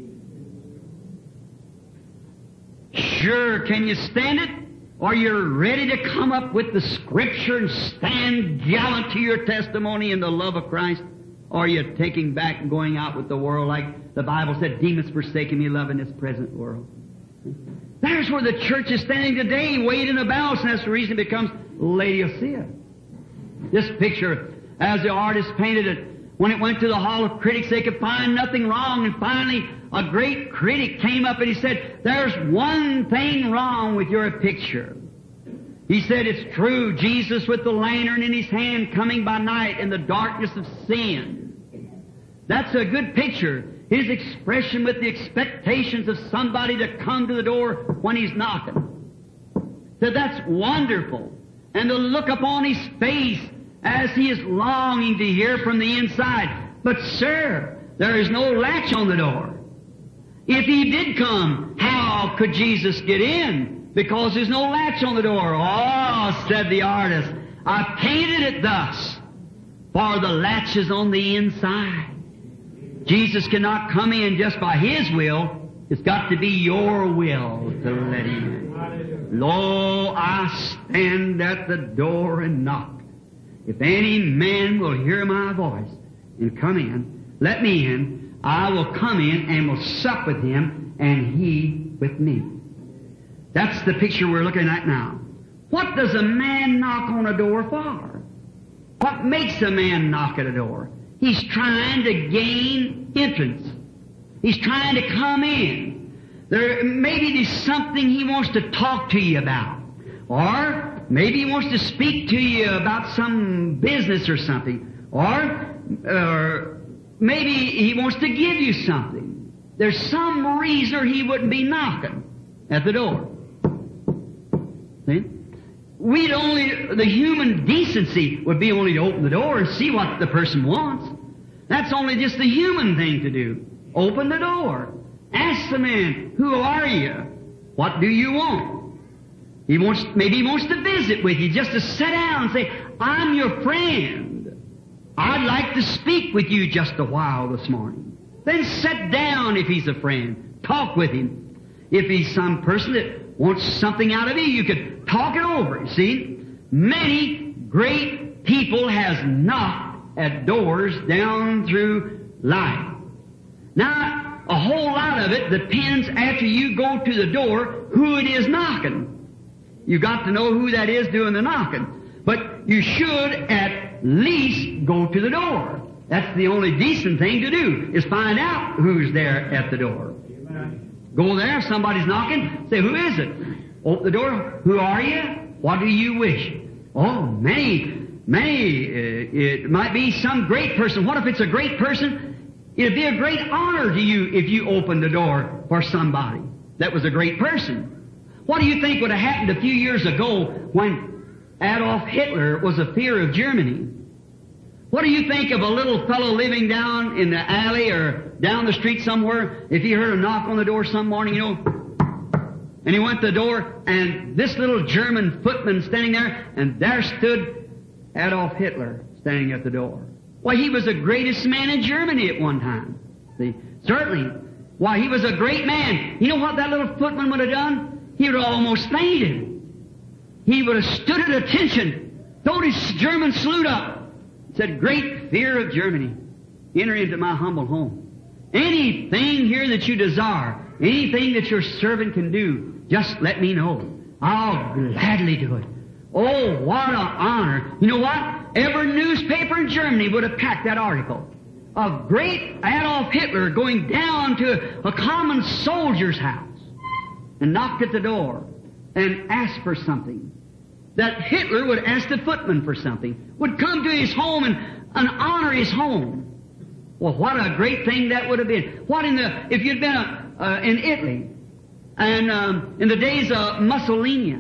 Sure, can you stand it? Are you ready to come up with the Scripture and stand gallant to your testimony in the love of Christ? Or are you taking back and going out with the world like the Bible said, demons forsaking me, loving this present world? There's where the church is standing today, weighed in a balance, and that's the reason it becomes Laodicea. This picture, as the artist painted it, when it went to the Hall of Critics, they could find nothing wrong, and finally a great critic came up and he said, "There's one thing wrong with your picture." He said, "It's true, Jesus with the lantern in his hand coming by night in the darkness of sin. That's a good picture. His expression with the expectations of somebody to come to the door when he's knocking." Said, "That's wonderful." And the look upon his face as he is longing to hear from the inside. But, sir, there is no latch on the door. If he did come, how could Jesus get in? Because there's no latch on the door. "Oh," said the artist, "I painted it thus, for the latch is on the inside. Jesus cannot come in just by His will. It's got to be your will to let Him in. Lo, I stand at the door and knock. If any man will hear my voice and come in, let me in. I will come in and will sup with him and he with me." That's the picture we're looking at now. What does a man knock on a door for? What makes a man knock at a door? He's trying to gain entrance. He's trying to come in. There, maybe there's something he wants to talk to you about. Or maybe he wants to speak to you about some business or something. Or, or maybe he wants to give you something. There's some reason he wouldn't be knocking at the door. See? We'd only, the human decency would be only to open the door and see what the person wants. That's only just the human thing to do. Open the door. Ask the man, who are you? What do you want? He wants, maybe he wants to visit with you, just to sit down and say, I'm your friend. I'd like to speak with you just a while this morning. Then sit down if he's a friend. Talk with him. If he's some person that wants something out of you, you could talk it over. You see, many great people has knocked at doors down through life. Now, a whole lot of it depends after you go to the door who it is knocking. You got to know who that is doing the knocking. But you should at least go to the door. That's the only decent thing to do, is find out who's there at the door. Go there, if somebody's knocking, say, who is it? Open the door. Who are you? What do you wish? Oh, many, many, uh, it might be some great person. What if it's a great person? It'd be a great honor to you if you opened the door for somebody that was a great person. What do you think would have happened a few years ago when Adolf Hitler was a fear of Germany? What do you think of a little fellow living down in the alley or down the street somewhere, if he heard a knock on the door some morning, you know, and he went to the door, and this little German footman standing there, and there stood Adolf Hitler standing at the door. Why, he was the greatest man in Germany at one time. See, certainly. Why, he was a great man. You know what that little footman would have done? He would have almost fainted. He would have stood at attention, throwed his German salute up, said, great fear of Germany, enter into my humble home. Anything here that you desire, anything that your servant can do, just let me know. I'll gladly do it. Oh, what an honor. You know what? Every newspaper in Germany would have packed that article of great Adolf Hitler going down to a common soldier's house and knocked at the door and asked for something. That Hitler would ask the footman for something, would come to his home and, and honor his home. Well, what a great thing that would have been. What in the, if you'd been a, uh, in Italy, and um, in the days of Mussolini,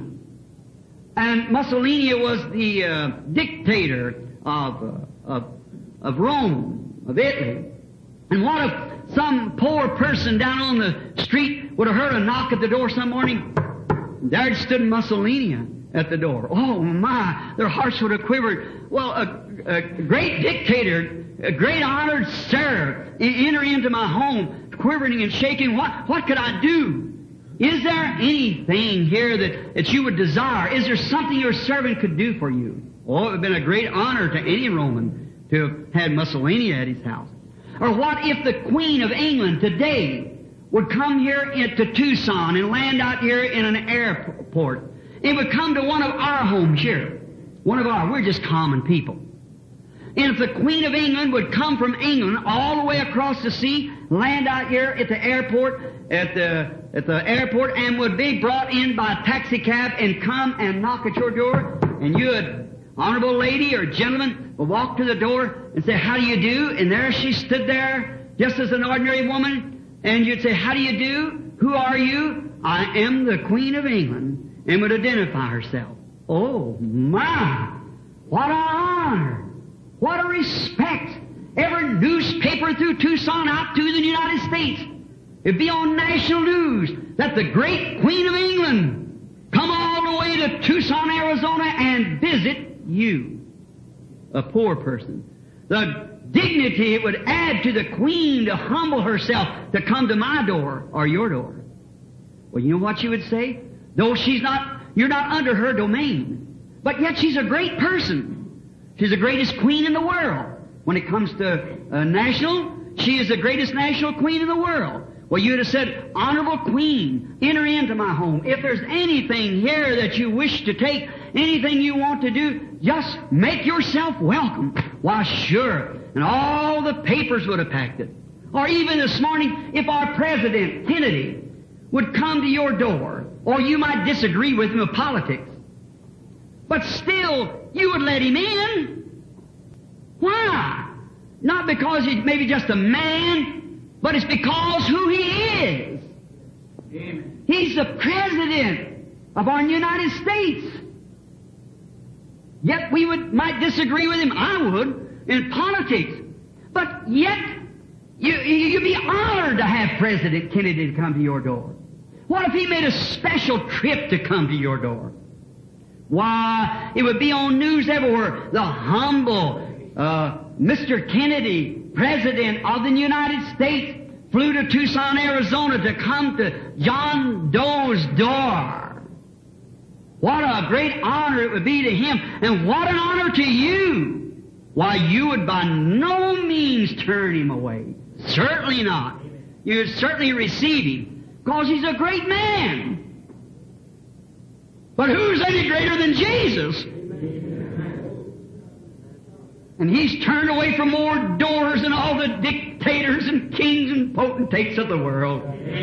and Mussolini was the uh, dictator of, uh, of, of Rome, of Italy, and what if some poor person down on the street would have heard a knock at the door some morning? There stood Mussolini at the door. Oh my, their hearts would have quivered. Well, a, a great dictator, a great honored sir, enter into my home, quivering and shaking. What, what could I do? Is there anything here that, that you would desire? Is there something your servant could do for you? Oh, it would have been a great honor to any Roman to have had Mussolini at his house. Or what if the Queen of England today would come here into Tucson and land out here in an airport? It would come to one of our homes here. One of our, we're just common people. And if the Queen of England would come from England all the way across the sea, land out here at the airport, at the, at the airport, and would be brought in by a taxi cab and come and knock at your door, and you, would, honorable lady or gentleman, would walk to the door and say, how do you do? And there she stood there, just as an ordinary woman, and you'd say, how do you do? Who are you? I am the Queen of England. And would identify herself. Oh, my! What an honor! What a respect! Every newspaper through Tucson out to the United States, it'd be on national news that the great Queen of England come all the way to Tucson, Arizona, and visit you, a poor person. The dignity it would add to the Queen to humble herself to come to my door or your door. Well, you know what you would say? Though she's not, you're not under her domain. But yet she's a great person. She's the greatest queen in the world. When it comes to uh, national, she is the greatest national queen in the world. Well, you'd have said, honorable queen, enter into my home. If there's anything here that you wish to take, anything you want to do, just make yourself welcome. Why, sure. And all the papers would have packed it. Or even this morning, if our president, Kennedy, would come to your door, or you might disagree with him of politics, But still, you would let him in. Why? Not because he's maybe just a man, but it's because who he is. Amen. He's the President of our United States. Yet we would might disagree with him, I would, in politics. But yet, you, you'd be honored to have President Kennedy to come to your door. What if he made a special trip to come to your door? Why, it would be on news everywhere. The humble uh, Mister Kennedy, President of the United States, flew to Tucson, Arizona to come to John Doe's door. What a great honor it would be to him, and what an honor to you. Why, you would by no means turn him away. Certainly not. You would certainly receive him, because he's a great man. But who's any greater than Jesus? And he's turned away from more doors than all the dictators and kings and potentates of the world.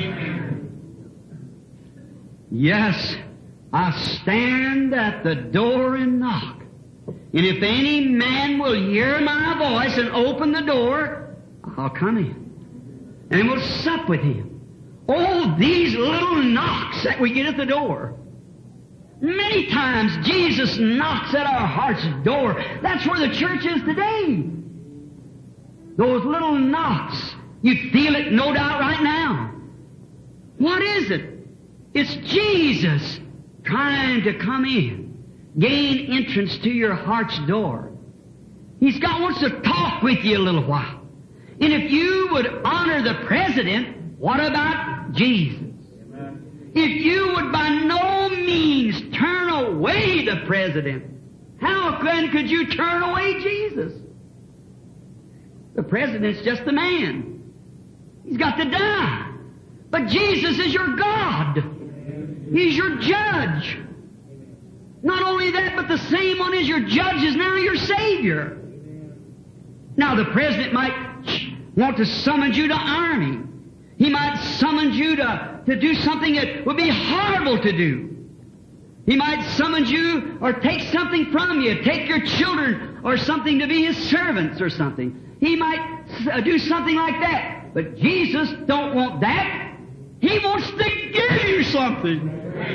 Yes, I stand at the door and knock. And if any man will hear my voice and open the door, I'll come in. And we'll sup with him. Oh, these little knocks that we get at the door. Many times Jesus knocks at our heart's door. That's where the church is today. Those little knocks. You feel it, no doubt, right now. What is it? It's Jesus trying to come in, gain entrance to your heart's door. He's got wants to talk with you a little while. And if you would honor the President, what about Jesus? If you would by no means turn away the President, how then could you turn away Jesus? The President's just a man. He's got to die. But Jesus is your God. He's your judge. Not only that, but the same one as your judge is now your Savior. Now the President might want to summon you to army. He might summon you to, to do something that would be horrible to do. He might summon you or take something from you, take your children or something to be his servants or something. He might uh, do something like that. But Jesus don't want that. He wants to give you something.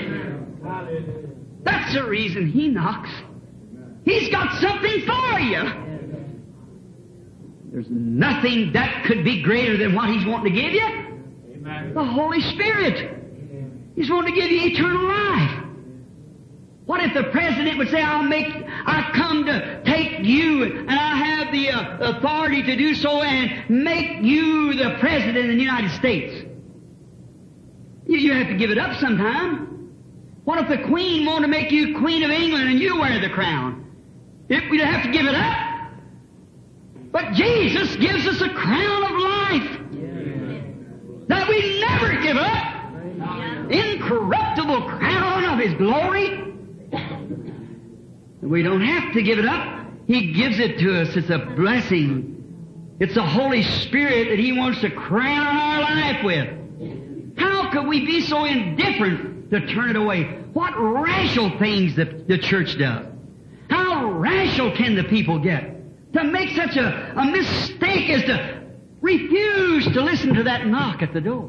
That's the reason he knocks. He's got something for you. There's nothing that could be greater than what he's wanting to give you. Amen. The Holy Spirit. He's wanting to give you eternal life. What if the President would say, I'll make, I come to take you, and I have the uh, authority to do so, and make you the President of the United States? You, you have to give it up sometime. What if the Queen wanted to make you Queen of England and you wear the crown? It, we'd have to give it up. But Jesus gives us a crown of life that we never give up. Incorruptible crown of His glory. We don't have to give it up. He gives it to us. It's a blessing. It's the Holy Spirit that He wants to crown our life with. How could we be so indifferent to turn it away? What rational things the, the church does. How rational can the people get? To make such a, a mistake as to refuse to listen to that knock at the door.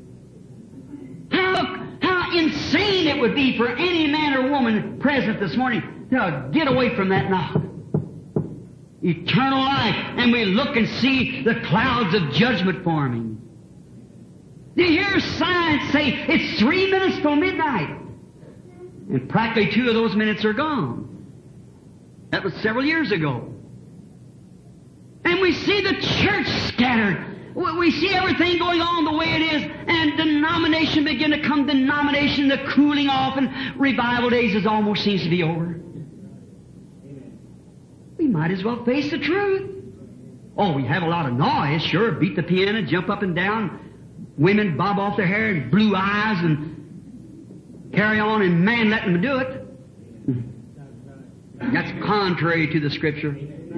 How, how insane it would be for any man or woman present this morning to get away from that knock. Eternal life. And we look and see the clouds of judgment forming. Do you hear science say it's three minutes till midnight? And practically two of those minutes are gone. That was several years ago. And we see the church scattered. We see everything going on the way it is, and denomination begin to come denomination, the cooling off, and revival days is almost seems to be over. We might as well face the truth. Oh, we have a lot of noise, sure, beat the piano, jump up and down, women bob off their hair and blue eyes and carry on, and man let them do it. That's contrary to the Scripture.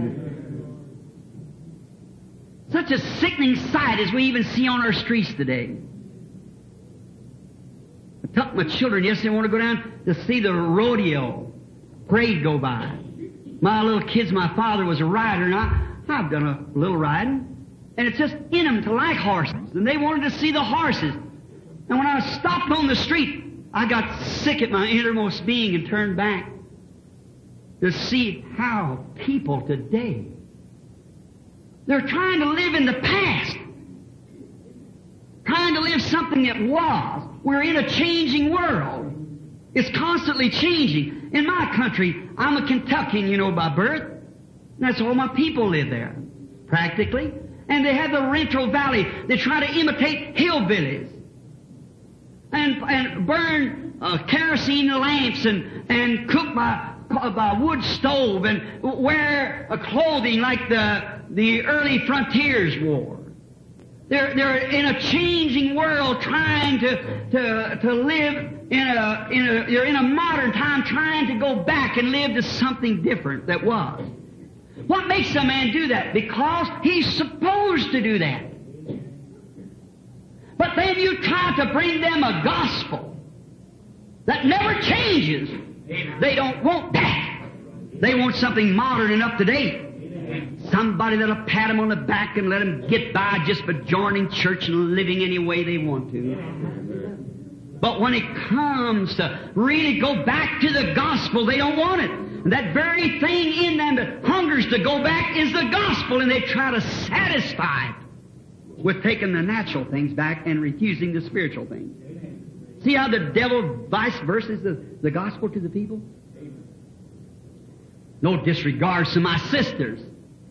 Such a sickening sight as we even see on our streets today. I took my children yesterday, I want to go down to see the rodeo. parade go by. My little kids, my father was a rider, and I, I've done a little riding. And it's just in them to like horses. And they wanted to see the horses. And when I stopped on the street, I got sick at my innermost being and turned back to see how people today, they're trying to live in the past. Trying to live something that was. We're in a changing world. It's constantly changing. In my country, I'm a Kentuckian, you know, by birth. And that's all my people live there, practically. And they have the Rentro Valley. They try to imitate hillbillies. And, and burn uh, kerosene lamps and, and cook by, by wood stove and wear uh, clothing like the, the early frontiers wore. They're, they're in a changing world trying to, to, to live in a, in a, you're in a modern time trying to go back and live to something different that was. What makes a man do that? Because he's supposed to do that. But then you try to bring them a gospel that never changes. They don't want that. They want something modern and up to date. Somebody that'll pat them on the back and let them get by just by joining church and living any way they want to. But when it comes to really go back to the gospel, they don't want it. And that very thing in them that hungers to go back is the gospel, and they try to satisfy it with taking the natural things back and refusing the spiritual things. See how the devil vice versa the, the gospel to the people? No disregards to my sisters.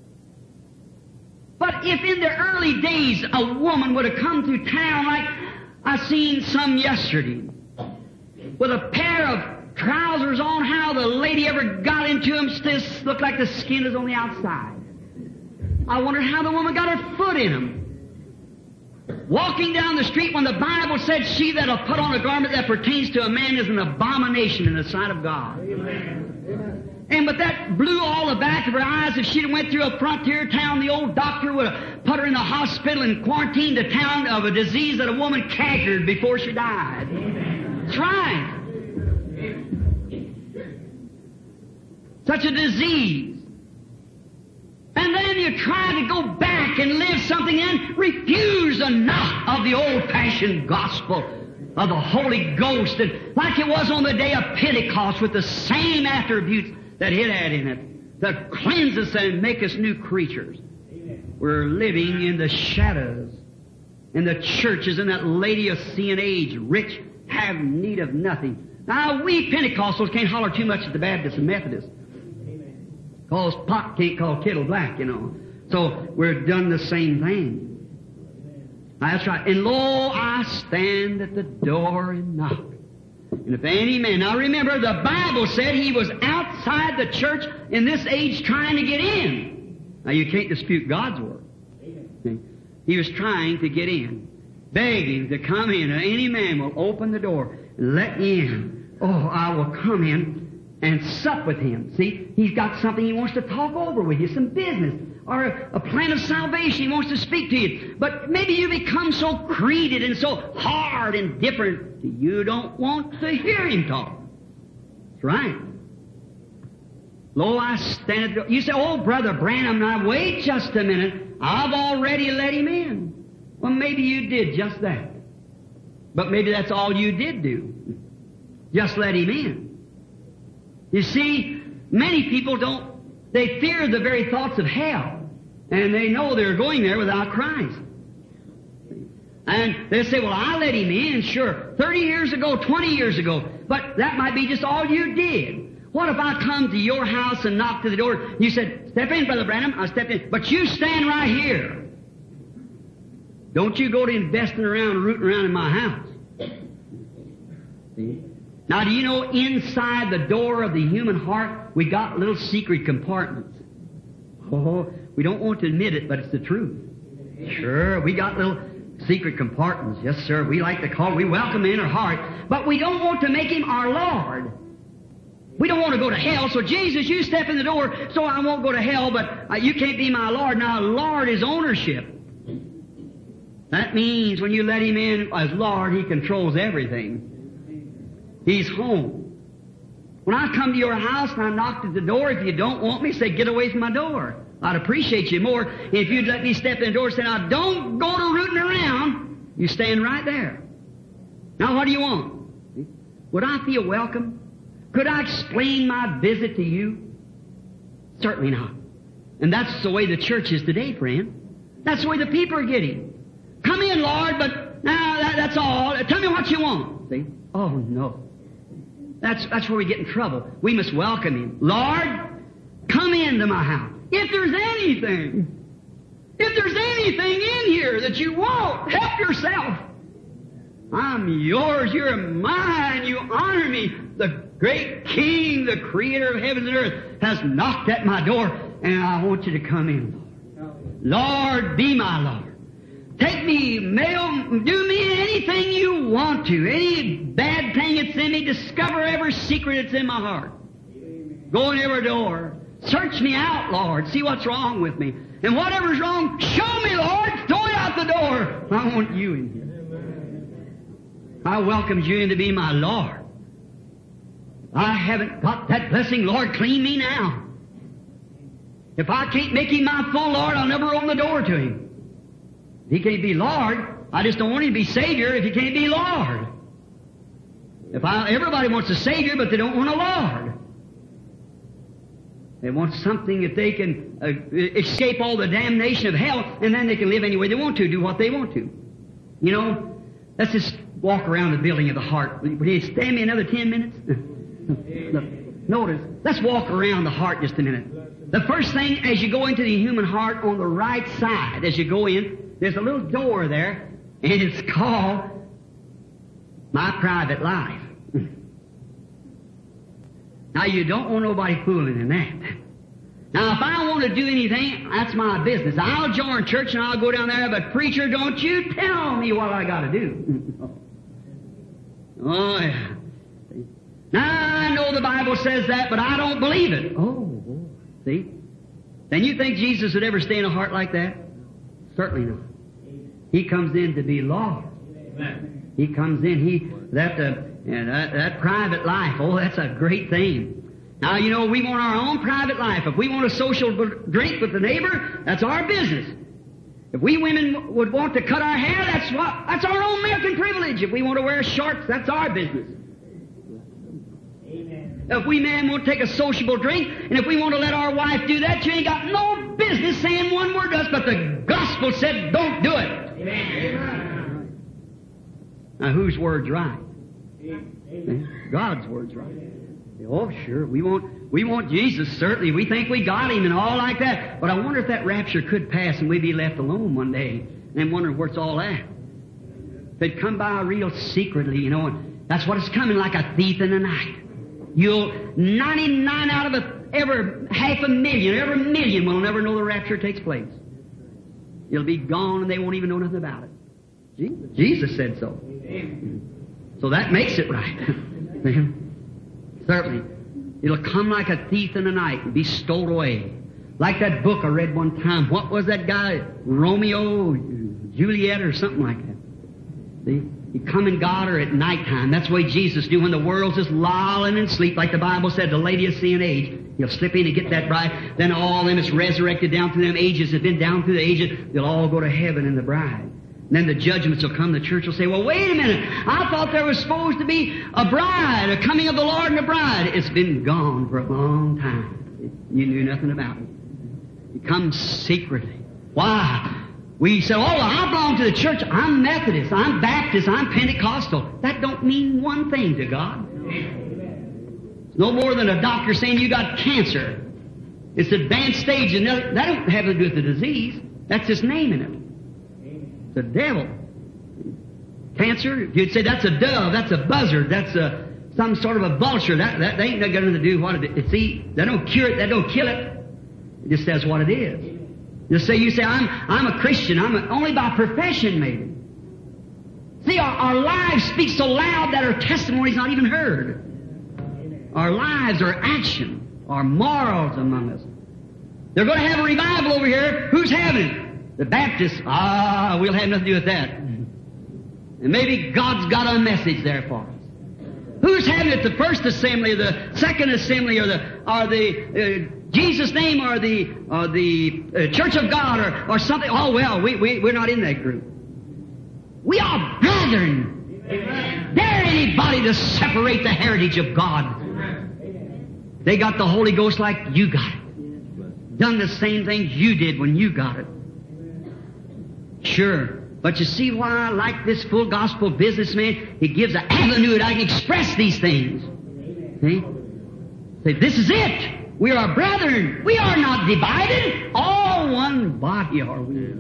But if in the early days a woman would have come through town like I seen some yesterday, with a pair of trousers on, how the lady ever got into them, still looked like the skin is on the outside. I wondered how the woman got her foot in them. Walking down the street when the Bible said, she that'll put on a garment that pertains to a man is an abomination in the sight of God. Amen. And but that blew all the back of her eyes. If she'd went through a frontier town, the old doctor would have put her in the hospital and quarantined the town of a disease that a woman cankered before she died. Amen. That's right. Such a disease. And then you try to go back and live something in, refuse the knock of the old-fashioned gospel of the Holy Ghost, and like it was on the day of Pentecost with the same attributes that it had in it, to cleanse us and make us new creatures. Amen. We're living in the shadows. And the church is in that Laodicean age, rich, have need of nothing. Now, we Pentecostals can't holler too much at the Baptists and Methodists. Because pot can't call kettle black, you know. So we're done the same thing. That's right. And lo, I stand at the door and knock. And if any man, now remember, the Bible said he was outside the church in this age trying to get in. Now you can't dispute God's word. See? He was trying to get in, begging to come in. And any man will open the door and let me in. Oh, I will come in and sup with him. See, he's got something he wants to talk over with you, some business, or a, a plan of salvation he wants to speak to you. But maybe you become so creeded and so hard and different, you don't want to hear him talk. That's right. Lo, I stand at the door. You say, oh, Brother Branham, now wait just a minute. I've already let him in. Well, maybe you did just that. But maybe that's all you did do. Just let him in. You see, many people don't, they fear the very thoughts of hell. And they know they're going there without Christ. And they say, well, I let him in, sure, thirty years ago, twenty years ago. But that might be just all you did. What if I come to your house and knock to the door? You said, step in, Brother Branham. I stepped in. But you stand right here. Don't you go to investing around, rooting around in my house. See? Now, do you know inside the door of the human heart, we got little secret compartments? Oh, we don't want to admit it, but it's the truth. Sure, we got little secret compartments. Yes, sir. We like to call, we welcome in our heart, but we don't want to make him our Lord. We don't want to go to hell, so Jesus, you step in the door, so I won't go to hell, but uh, you can't be my Lord. Now, Lord is ownership. That means when you let him in as Lord, he controls everything. He's home. When I come to your house and I knocked at the door, if you don't want me, say, get away from my door. I'd appreciate you more if you'd let me step in the door and say, now don't go to rooting around. You stand right there. Now what do you want? Would I feel welcome? Could I explain my visit to you? Certainly not. And that's the way the church is today, friend. That's the way the people are getting. Come in, Lord, but now that, that's all. Tell me what you want. See? Oh, no. That's, that's where we get in trouble. We must welcome Him. Lord, come into my house. If there's anything, if there's anything in here that you want, help yourself. I'm yours, you're mine, you honor me. The great King, the Creator of heaven and earth, has knocked at my door, and I want you to come in, Lord. Lord, be my Lord. Take me, mail, do me anything you want to. Any bad thing that's in me, discover every secret that's in my heart. Go in every door. Search me out, Lord. See what's wrong with me. And whatever's wrong, show me, Lord. Throw it out the door. I want you in here. I welcome you in to be my Lord. I haven't got that blessing, Lord, clean me now. If I can't make Him my full Lord, I'll never open the door to Him. If He can't be Lord, I just don't want Him to be Savior if He can't be Lord. If I, everybody wants a Savior, but they don't want a Lord. They want something that they can uh, escape all the damnation of hell, and then they can live any way they want to, do what they want to. You know, let's just walk around the building of the heart. Will you stand me another ten minutes? Look, notice, let's walk around the heart just a minute. The first thing, as you go into the human heart, on the right side, as you go in, there's a little door there, and it's called My Private Life. Now, you don't want nobody fooling in that. Now, if I want to do anything, that's my business. I'll join church and I'll go down there, but preacher, don't you tell me what I got to do. Oh, yeah. Now, I know the Bible says that, but I don't believe it. Oh, see? Then you think Jesus would ever stay in a heart like that? Certainly not. He comes in to be Lord. Amen. He comes in, he, that, uh, and that, that private life, oh, that's a great thing. Now, you know, we want our own private life. If we want a social drink with the neighbor, that's our business. If we women would want to cut our hair, that's what, that's our own American privilege. If we want to wear shorts, that's our business. Amen. If we men want to take a sociable drink, and if we want to let our wife do that, you ain't got no business saying one word to us, but the gospel said don't do it. Amen. Now, whose word's right? Amen. God's word's right. Oh, sure. We want, we want Jesus, certainly. We think we got Him and all like that. But I wonder if that rapture could pass and we'd be left alone one day and wondering where it's all at. If it'd come by real secretly, you know, and that's what it's coming, like a thief in the night. You'll, ninety-nine out of a, every half a million, every million will never know the rapture takes place. It'll be gone and they won't even know nothing about it. Jesus, Jesus said so. So that makes it right. Certainly. It'll come like a thief in the night and be stole away. Like that book I read one time. What was that guy? Romeo, Juliet, or something like that. See? He come and got her at nighttime. That's the way Jesus do when the world's just lolling in sleep. Like the Bible said, the Laodicean age. He'll slip in and get that bride. Then all them that's resurrected down through them ages have been down through the ages. They'll all go to heaven in the bride. And then the judgments will come. The church will say, well, wait a minute. I thought there was supposed to be a bride, a coming of the Lord and a bride. It's been gone for a long time. You knew nothing about it. It comes secretly. Why? We say, oh, I belong to the church. I'm Methodist. I'm Baptist. I'm Pentecostal. That don't mean one thing to God. It's no more than a doctor saying you got cancer. It's advanced stage. And that don't have to do with the disease. That's just naming it. The devil. Cancer, if you'd say that's a dove, that's a buzzard, that's a some sort of a vulture, that, that ain't got nothing to do with what it is. See, that don't cure it, that don't kill it. It just says what it is. Just say, you say, I'm I'm a Christian, I'm a, only by profession maybe. See, our, our lives speak so loud that our testimony's not even heard. Our lives, our action, our morals among us. They're going to have a revival over here. Who's having it? The Baptists, ah, we'll have nothing to do with that. And maybe God's got a message there for us. Who's having it? The first assembly, or the second assembly, or the or the uh, Jesus name, or the or the uh, Church of God, or, or something? Oh well, we we we're not in that group. We are brethren. Amen. Dare anybody to separate the heritage of God? Amen. They got the Holy Ghost like you got it. Done the same things you did when you got it. Sure. But you see why I like this full gospel businessman? He gives an avenue that I can express these things. See? Say, this is it. We are brethren. We are not divided. All one body are we.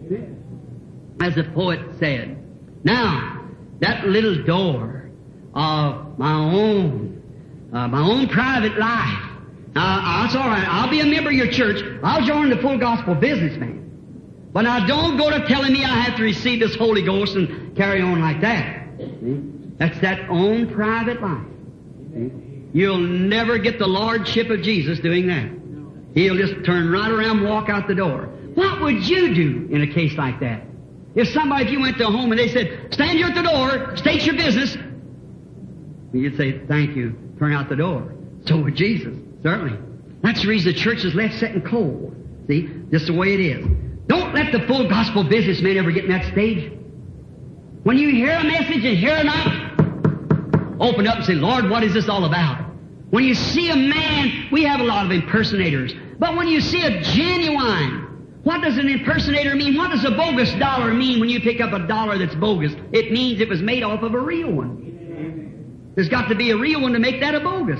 As the poet said. Now, that little door of my own, uh, my own private life. Now, that's all right. I'll be a member of your church. I'll join the full gospel businessman. But now don't go to telling me I have to receive this Holy Ghost and carry on like that. See? That's that own private life. See? You'll never get the lordship of Jesus doing that. He'll just turn right around and walk out the door. What would you do in a case like that? If somebody, if you went to a home and they said, stand here at the door, state your business, you'd say, thank you, turn out the door. So would Jesus, certainly. That's the reason the church is left setting cold. See? Just the way it is. Don't let the full gospel businessman ever get in that stage. When you hear a message and hear it not, open up and say, Lord, what is this all about? When you see a man, we have a lot of impersonators, but when you see a genuine, what does an impersonator mean? What does a bogus dollar mean when you pick up a dollar that's bogus? It means it was made off of a real one. There's got to be a real one to make that a bogus.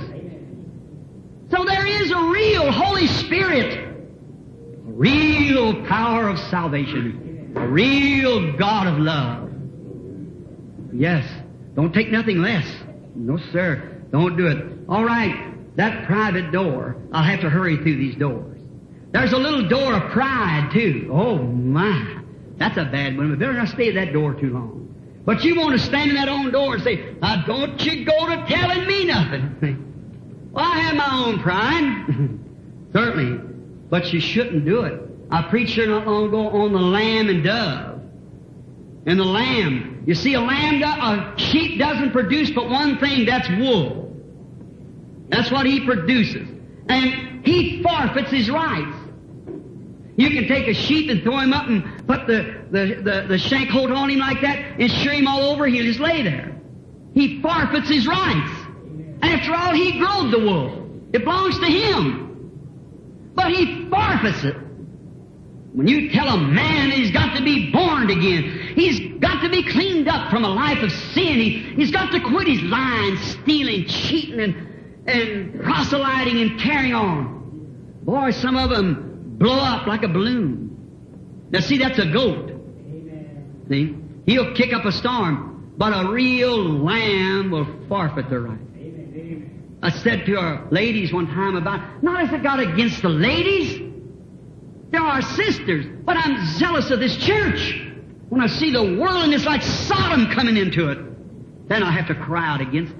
So there is a real Holy Spirit. Real power of salvation. A real God of love. Yes. Don't take nothing less. No, sir. Don't do it. All right. That private door. I'll have to hurry through these doors. There's a little door of pride, too. Oh, my. That's a bad one. We better not stay at that door too long. But you want to stand in that own door and say, now, don't you go to telling me nothing. Well, I have my own pride. Certainly. But you shouldn't do it. I preached here not long ago on the lamb and dove. And the lamb. You see, a lamb, a sheep doesn't produce but one thing, that's wool. That's what he produces. And he forfeits his rights. You can take a sheep and throw him up and put the, the, the, the shank hold on him like that and shear him all over, he'll just lay there. He forfeits his rights. After all, he growed the wool. It belongs to him. But he forfeits it. When you tell a man he's got to be born again, he's got to be cleaned up from a life of sin, he, he's got to quit his lying, stealing, cheating, and, and proselyting and carrying on. Boy, some of them blow up like a balloon. Now see, that's a goat. Amen. See? He'll kick up a storm, but a real lamb will forfeit the right. I said to our ladies one time about, not as it got against the ladies. They're our sisters. But I'm zealous of this church. When I see the world and it's like Sodom coming into it, then I have to cry out against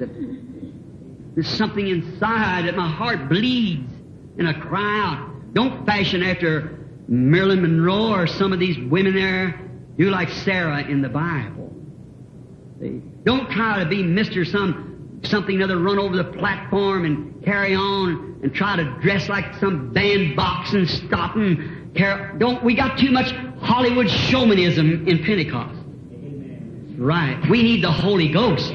it. There's something inside that my heart bleeds and I cry out. Don't fashion after Marilyn Monroe or some of these women there. Do like Sarah in the Bible. See? Don't try to be Mister Some something other, run over the platform and carry on and try to dress like some bandbox and stop and carry. Don't, we got too much Hollywood showmanism in Pentecost. Amen. Right. We need the Holy Ghost.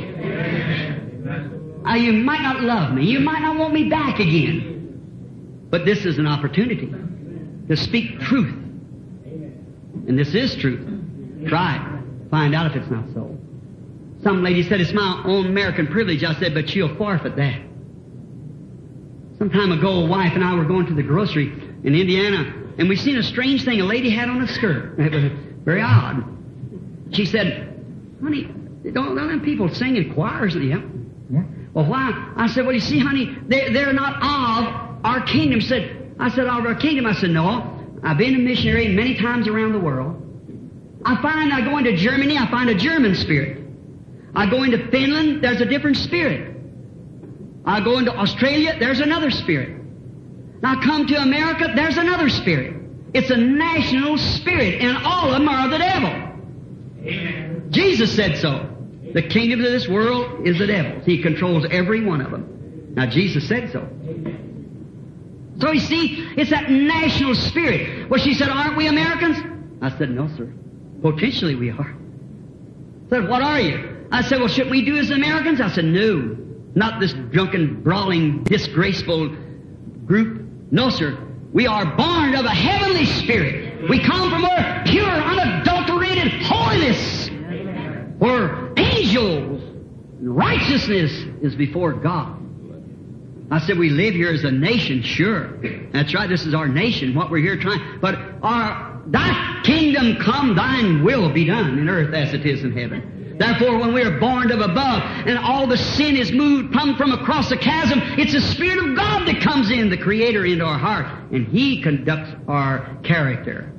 Uh, you might not love me. You might not want me back again. But this is an opportunity to speak truth. And this is truth. Try it. Find out if it's not so. Some lady said, it's my own American privilege. I said, but you'll forfeit that. Some time ago, a wife and I were going to the grocery in Indiana, and we seen a strange thing a lady had on a skirt. It was very odd. She said, honey, don't, don't them people sing in choirs? Yeah. Yeah. Well, why? I said, well, you see, honey, they, they're not of our kingdom. Said, I said, of our kingdom. I said, no. I've been a missionary many times around the world. I find I go into Germany, I find a German spirit. I go into Finland, there's a different spirit. I go into Australia, there's another spirit. Now I come to America, there's another spirit. It's a national spirit, and all of them are of the devil. Amen. Jesus said so. The kingdoms of this world is the devil's. He controls every one of them. Now, Jesus said so. So you see, it's that national spirit. Well, she said, aren't we Americans? I said, no, sir. Potentially we are. I said, what are you? I said, well, shouldn't we do as Americans? I said, no. Not this drunken, brawling, disgraceful group. No, sir. We are born of a heavenly spirit. We come from a pure, unadulterated holiness. Where angels, righteousness is before God. I said, we live here as a nation, sure. That's right, this is our nation, what we're here trying. But our, thy kingdom come, thine will be done in earth as it is in heaven. Therefore, when we are born of above and all the sin is moved, come from across the chasm, it's the Spirit of God that comes in, the Creator, into our heart. And He conducts our character.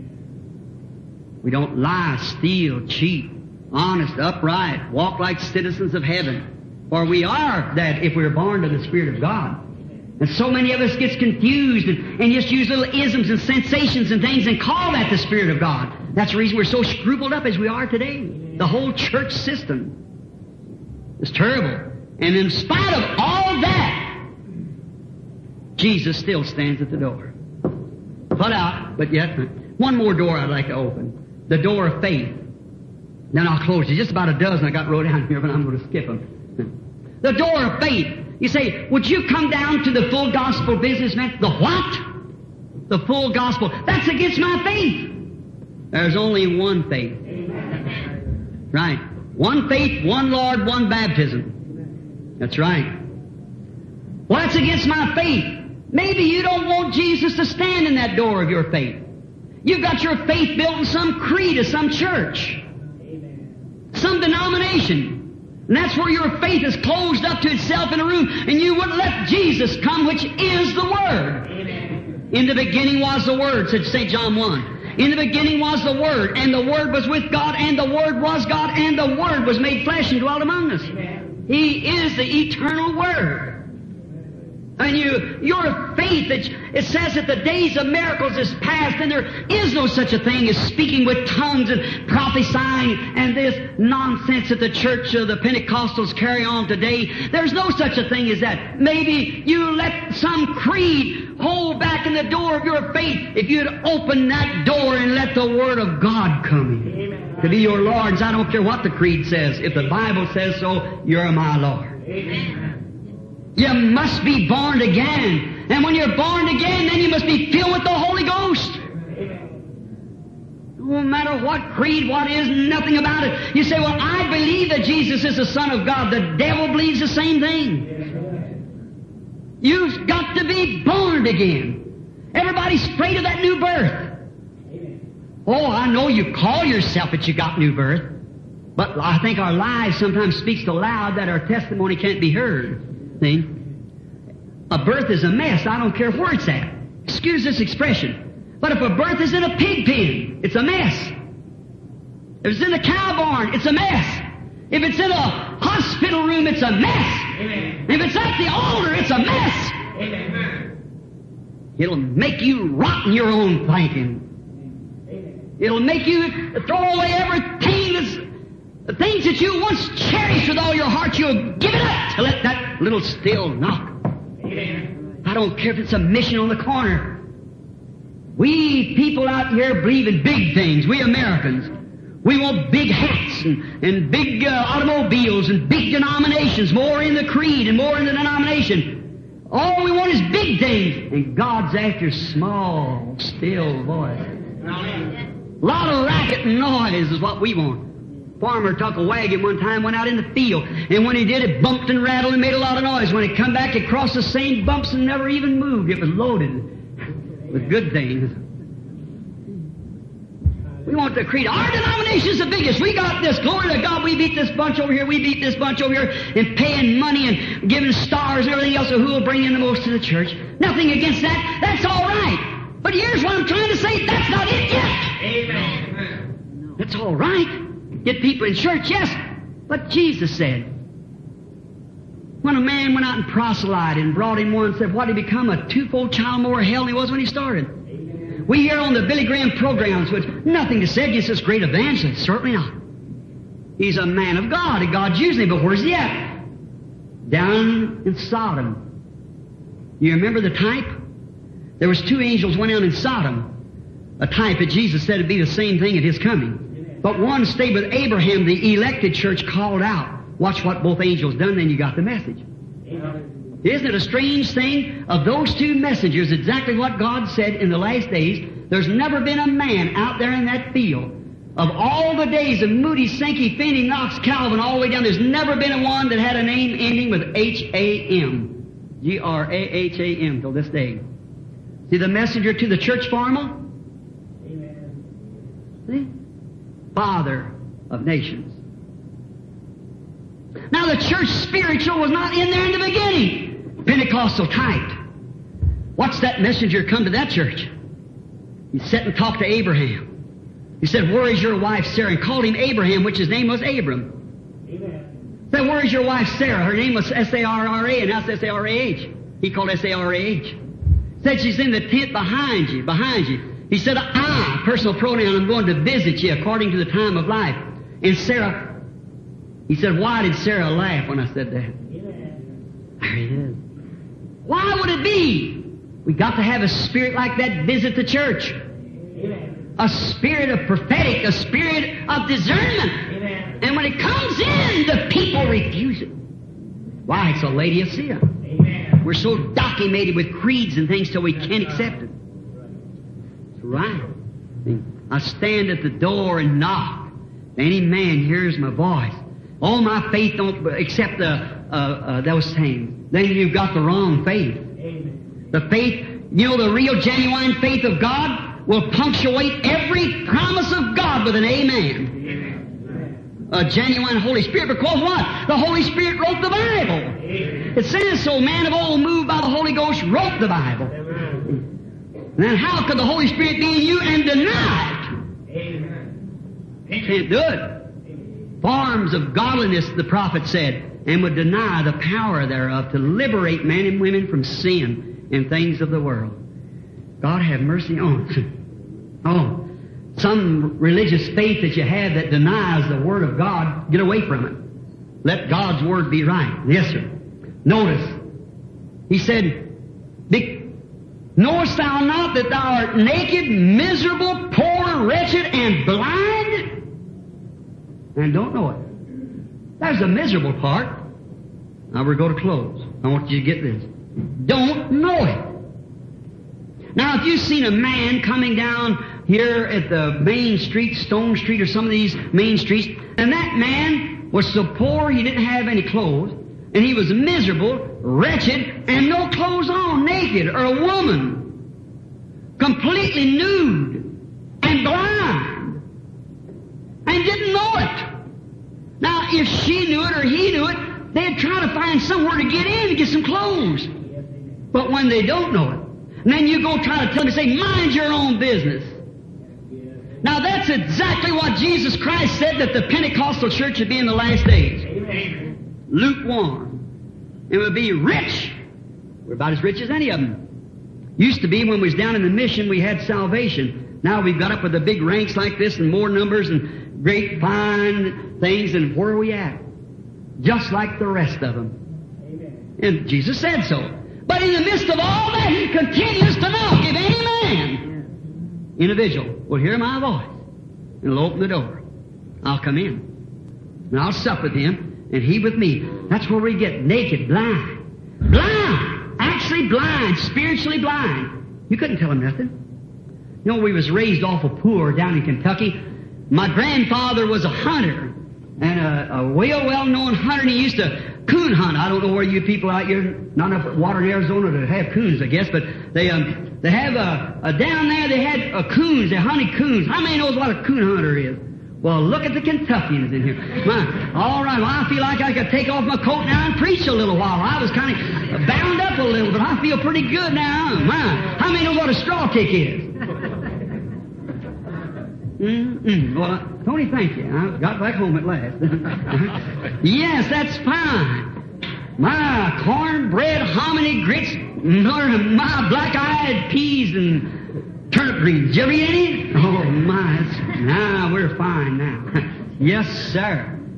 We don't lie, steal, cheat, honest, upright, walk like citizens of heaven. For we are that if we're born of the Spirit of God. And so many of us gets confused and, and just use little isms and sensations and things and call that the Spirit of God. That's the reason we're so scrupled up as we are today. The whole church system is terrible. And in spite of all that, Jesus still stands at the door. Put out, but yet one more door I'd like to open. The door of faith. Then I'll close it. Just about a dozen I got wrote down here, but I'm going to skip them. The door of faith. You say, would you come down to the full gospel business, man? The what? The full gospel. That's against my faith. There's only one faith. Amen. Right. One faith, one Lord, one baptism. That's right. Well, that's against my faith. Maybe you don't want Jesus to stand in that door of your faith. You've got your faith built in some creed of some church. Some denomination. And that's where your faith is closed up to itself in a room, and you wouldn't let Jesus come, which is the Word. Amen. In the beginning was the Word, said Saint John one. In the beginning was the Word, and the Word was with God, and the Word was God, and the Word was made flesh and dwelt among us. Amen. He is the eternal Word. And you, your faith, it, it says that the days of miracles is past, and there is no such a thing as speaking with tongues and prophesying and this nonsense that the church of the Pentecostals carry on today. There's no such a thing as that. Maybe you let some creed hold back in the door of your faith if you'd open that door and let the Word of God come in. Amen. To be your Lord. I don't care what the creed says. If the Bible says so, you're my Lord. Amen. You must be born again. And when you're born again, then you must be filled with the Holy Ghost. No matter what creed, what is, nothing about it. You say, well, I believe that Jesus is the Son of God. The devil believes the same thing. You've got to be born again. Everybody's afraid of that new birth. Oh, I know you call yourself that you got new birth. But I think our lives sometimes speak so loud that our testimony can't be heard. See? A birth is a mess. I don't care where it's at. Excuse this expression. But if a birth is in a pig pen, it's a mess. If it's in a cow barn, it's a mess. If it's in a hospital room, it's a mess. Amen. If it's at the altar, it's a mess. Amen. It'll make you rot in your own thinking. Amen. It'll make you throw away everything that's the things that you once cherished with all your heart. You'll give it up to let that little still knock. Amen. I don't care if it's a mission on the corner. We people out here believe in big things. We Americans. We want big hats and, and big uh, automobiles and big denominations, more in the creed and more in the denomination. All we want is big things. And God's after small, still voice. A lot of racket and noise is what we want. Farmer took a wagon one time, went out in the field, and when he did, it bumped and rattled and made a lot of noise. When he come back, it crossed the same bumps and never even moved. It was loaded with good things. We want to create. Our denomination is the biggest. We got this. Glory to God. We beat this bunch over here. We beat this bunch over here. And paying money and giving stars and everything else. So who will bring in the most to the church? Nothing against that. That's all right. But here's what I'm trying to say. That's not it yet. Amen. That's all right. Get people in church, yes. But Jesus said, when a man went out and proselyted and brought him one and said, what did he become? A twofold child more of hell than he was when he started. Amen. We hear on the Billy Graham programs, which nothing to say against this great evangelist. Certainly not. He's a man of God, and God's using him, but where's he at? Down in Sodom. You remember the type? There was two angels went down in Sodom. A type that Jesus said would be the same thing at his coming. But one stayed with Abraham, the elected church called out. Watch what both angels done, then you got the message. Isn't it a strange thing? Of those two messengers, exactly what God said in the last days, there's never been a man out there in that field. Of all the days of Moody, Sankey, Finney, Knox, Calvin, all the way down, there's never been a one that had a name ending with H A M. G R A H A M till this day. See the messenger to the church farmer? See? Father of nations. Now the church spiritual was not in there in the beginning. Pentecostal type. What's that messenger come to that church? He sat and talked to Abraham. He said, where is your wife Sarah? And called him Abraham, which his name was Abram. Amen. Said, where is your wife Sarah? Her name was S A R R A, and now it's S A R A H. He called S A R A H. Said, she's in the tent behind you, behind you. He said, I, personal pronoun, I'm going to visit you according to the time of life. And Sarah, he said, why did Sarah laugh when I said that? Amen. There he is. Why would it be? We got to have a spirit like that visit the church. Amen. A spirit of prophetic, a spirit of discernment. Amen. And when it comes in, the people refuse it. Why? It's a Laodicea. Amen. We're so documented with creeds and things till we can't accept it. That's right. I stand at the door and knock. If any man hears my voice. All my faith don't accept the, uh, uh, those things. Then you've got the wrong faith. Amen. The faith, you know, the real genuine faith of God will punctuate every promise of God with an amen. Amen. A genuine Holy Spirit, because what? The Holy Spirit wrote the Bible. Amen. It says so, man of old moved by the Holy Ghost wrote the Bible. Amen. Then how could the Holy Spirit be in you and deny it? Amen. You can't do it. Amen. Forms of godliness, the prophet said, and would deny the power thereof to liberate men and women from sin and things of the world. God have mercy on us. Oh, some religious faith that you have that denies the Word of God, get away from it. Let God's Word be right. Yes, sir. Notice, he said, knowest thou not that thou art naked, miserable, poor, wretched, and blind? And don't know it. There's the miserable part. Now we're going to close. I want you to get this. Don't know it. Now, if you've seen a man coming down here at the main street, Stone Street, or some of these main streets, and that man was so poor he didn't have any clothes, and he was miserable, wretched, and no clothes on, naked, or a woman, completely nude and blind, and didn't know it. Now, if she knew it or he knew it, they'd try to find somewhere to get in to get some clothes. But when they don't know it, and then you go try to tell them, say, mind your own business. Now that's exactly what Jesus Christ said that the Pentecostal church would be in the last days. Amen. Lukewarm. It would be rich. We're about as rich as any of them. Used to be when we was down in the mission, we had salvation. Now we've got up with the big ranks like this and more numbers and great fine things, and where are we at? Just like the rest of them. Amen. And Jesus said so. But in the midst of all that, He continues to knock. If any man, individual, will hear my voice and will open the door, I'll come in. And I'll sup with him and he with me. That's where we get naked, blind. Blind! Actually blind, spiritually blind. You couldn't tell him nothing. You know, we was raised awful poor down in Kentucky. My grandfather was a hunter, and a, a well, well-known hunter, and he used to coon hunt. I don't know where you people out here, not enough water in Arizona to have coons, I guess, but they um they have a, a down there they had a coons, they hunted coons. How many knows what a coon hunter is? Well, look at the Kentuckians in here. My, all right, well, I feel like I could take off my coat now and preach a little while. I was kind of bound up a little, but I feel pretty good now. My, how many knows what a straw tick is? Mm-mm. Well, Tony, thank you. I got back home at last. Yes, that's fine. My cornbread, hominy grits, my black-eyed peas and turnip greens. Did you ever eat any? Oh, my. Now, we're fine now. Yes, sir.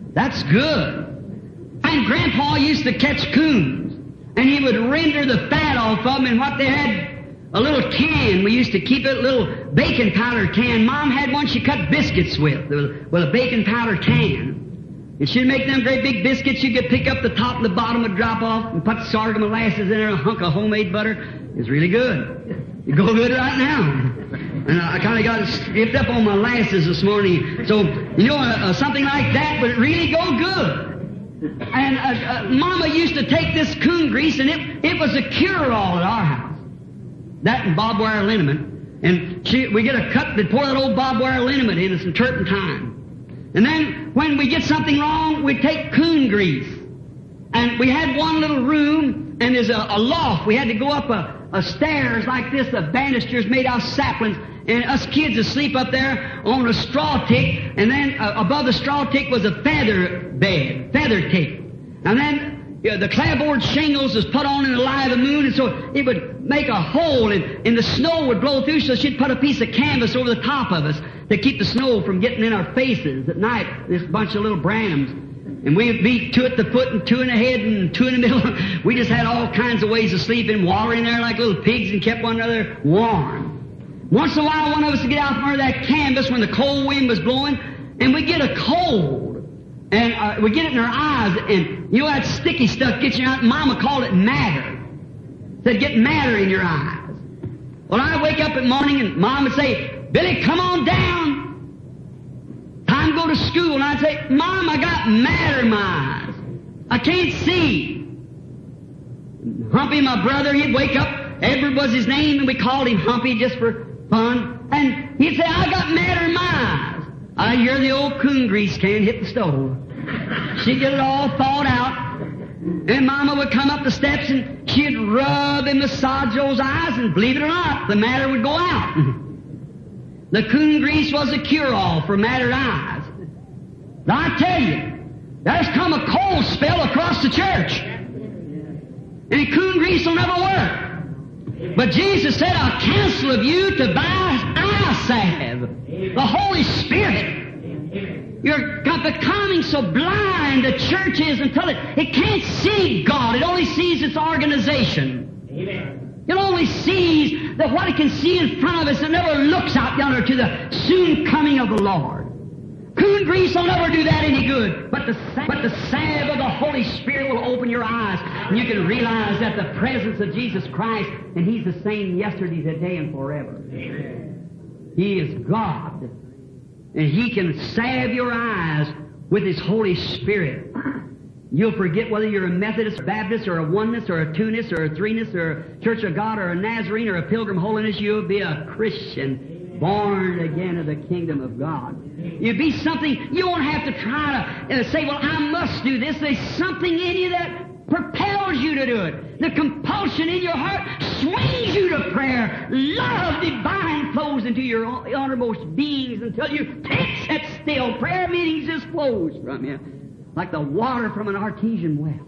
That's good. And Grandpa used to catch coons, and he would render the fat off of them, and what they had, a little can, we used to keep it, a little baking powder can. Mom had one she cut biscuits with, with a baking powder can. And she'd make them great big biscuits. You could pick up the top and the bottom would drop off, and put sorghum molasses in there, and a hunk of homemade butter. It's really good. You go good right now. And I kind of got skipped up on my molasses this morning. So, you know, uh, uh, something like that would really go good. And uh, uh, Mama used to take this coon grease, and it, it was a cure-all at our house. That and barbed wire liniment. And she, we get a cut, they'd pour that old barbed wire liniment in and some turpentine. And then when we get something wrong, we take coon grease. And we had one little room, and there's a, a loft. We had to go up a, a stairs like this, the banisters made out of saplings. And us kids would sleep up there on a straw tick, and then uh, above the straw tick was a feather bed, feather tick. And then you know, the clapboard shingles was put on in the light of the moon, and so it would make a hole, and, and the snow would blow through, so she'd put a piece of canvas over the top of us to keep the snow from getting in our faces at night, this bunch of little Branhams. And we'd be two at the foot and two in the head and two in the middle. We just had all kinds of ways of sleeping, water in there like little pigs, and kept one another warm. Once in a while, one of us would get out from under that canvas when the cold wind was blowing, and we'd get a cold. And uh, we'd get it in our eyes, and you know that sticky stuff gets in your eyes. Mama called it matter. Said, get matter in your eyes. Well, I'd wake up in the morning, and Mom would say, Billy, come on down. Time to go to school. And I'd say, Mom, I got matter in my eyes. I can't see. Humpy, my brother, he'd wake up. Edward was his name, and we called him Humpy just for fun. And he'd say, I got matter in my eyes. I'd hear the old coon grease can hit the stove. She'd get it all thawed out. And Mama would come up the steps, and she'd rub and massage those eyes, and believe it or not, the matter would go out. The coon grease was a cure-all for matted eyes. Now I tell you, there's come a cold spell across the church. And coon grease will never work. But Jesus said, I'll cancel of you to buy eye salve, the Holy Spirit. You're becoming so blind, the church is, until it, it can't see God. It only sees its organization. Amen. It only sees that what it can see in front of us. It never looks out yonder to the soon coming of the Lord. Coon grease will never do that any good. But the, but the salve of the Holy Spirit will open your eyes, and you can realize that the presence of Jesus Christ, and He's the same yesterday, today, and forever. Amen. He is God. And He can salve your eyes with His Holy Spirit. You'll forget whether you're a Methodist, or Baptist, or a Oneness, or a Two-ness, or a Three-ness, or a Church of God, or a Nazarene, or a Pilgrim Holiness. You'll be a Christian, born again of the kingdom of God. You'll be something, you won't have to try to uh, say, well, I must do this. There's something in you that propels you to do it. The compulsion in your heart swings you to prayer. Love divine flows into your outermost beings until you can't sit still. Prayer meetings just flows from you like the water from an artesian well.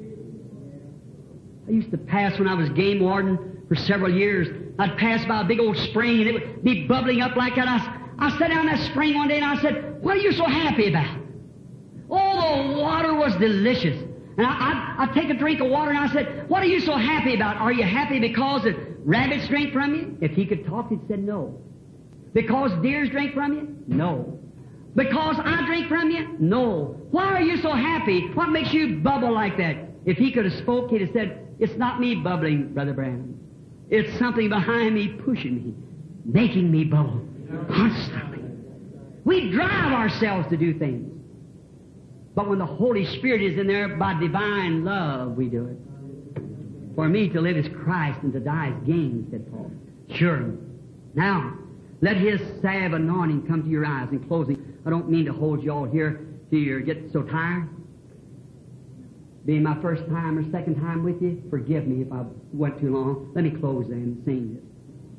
I used to pass when I was game warden for several years. I'd pass by a big old spring, and it would be bubbling up like that. I, I sat down that spring one day, and I said, what are you so happy about? Oh, the water was delicious. And I, I, I'd take a drink of water, and I said, what are you so happy about? Are you happy because the rabbits drank from you? If he could talk, he'd said no. Because deers drank from you? No. Because I drink from you? No. Why are you so happy? What makes you bubble like that? If he could have spoke, he'd have said, it's not me bubbling, Brother Branham. It's something behind me pushing me, making me bubble constantly. We drive ourselves to do things. But when the Holy Spirit is in there, by divine love, we do it. For me to live is Christ, and to die is gain, said Paul. Sure. Now, let His salve anointing come to your eyes. In closing, I don't mean to hold you all here till you get so tired. Being my first time or second time with you, forgive me if I went too long. Let me close then and sing this.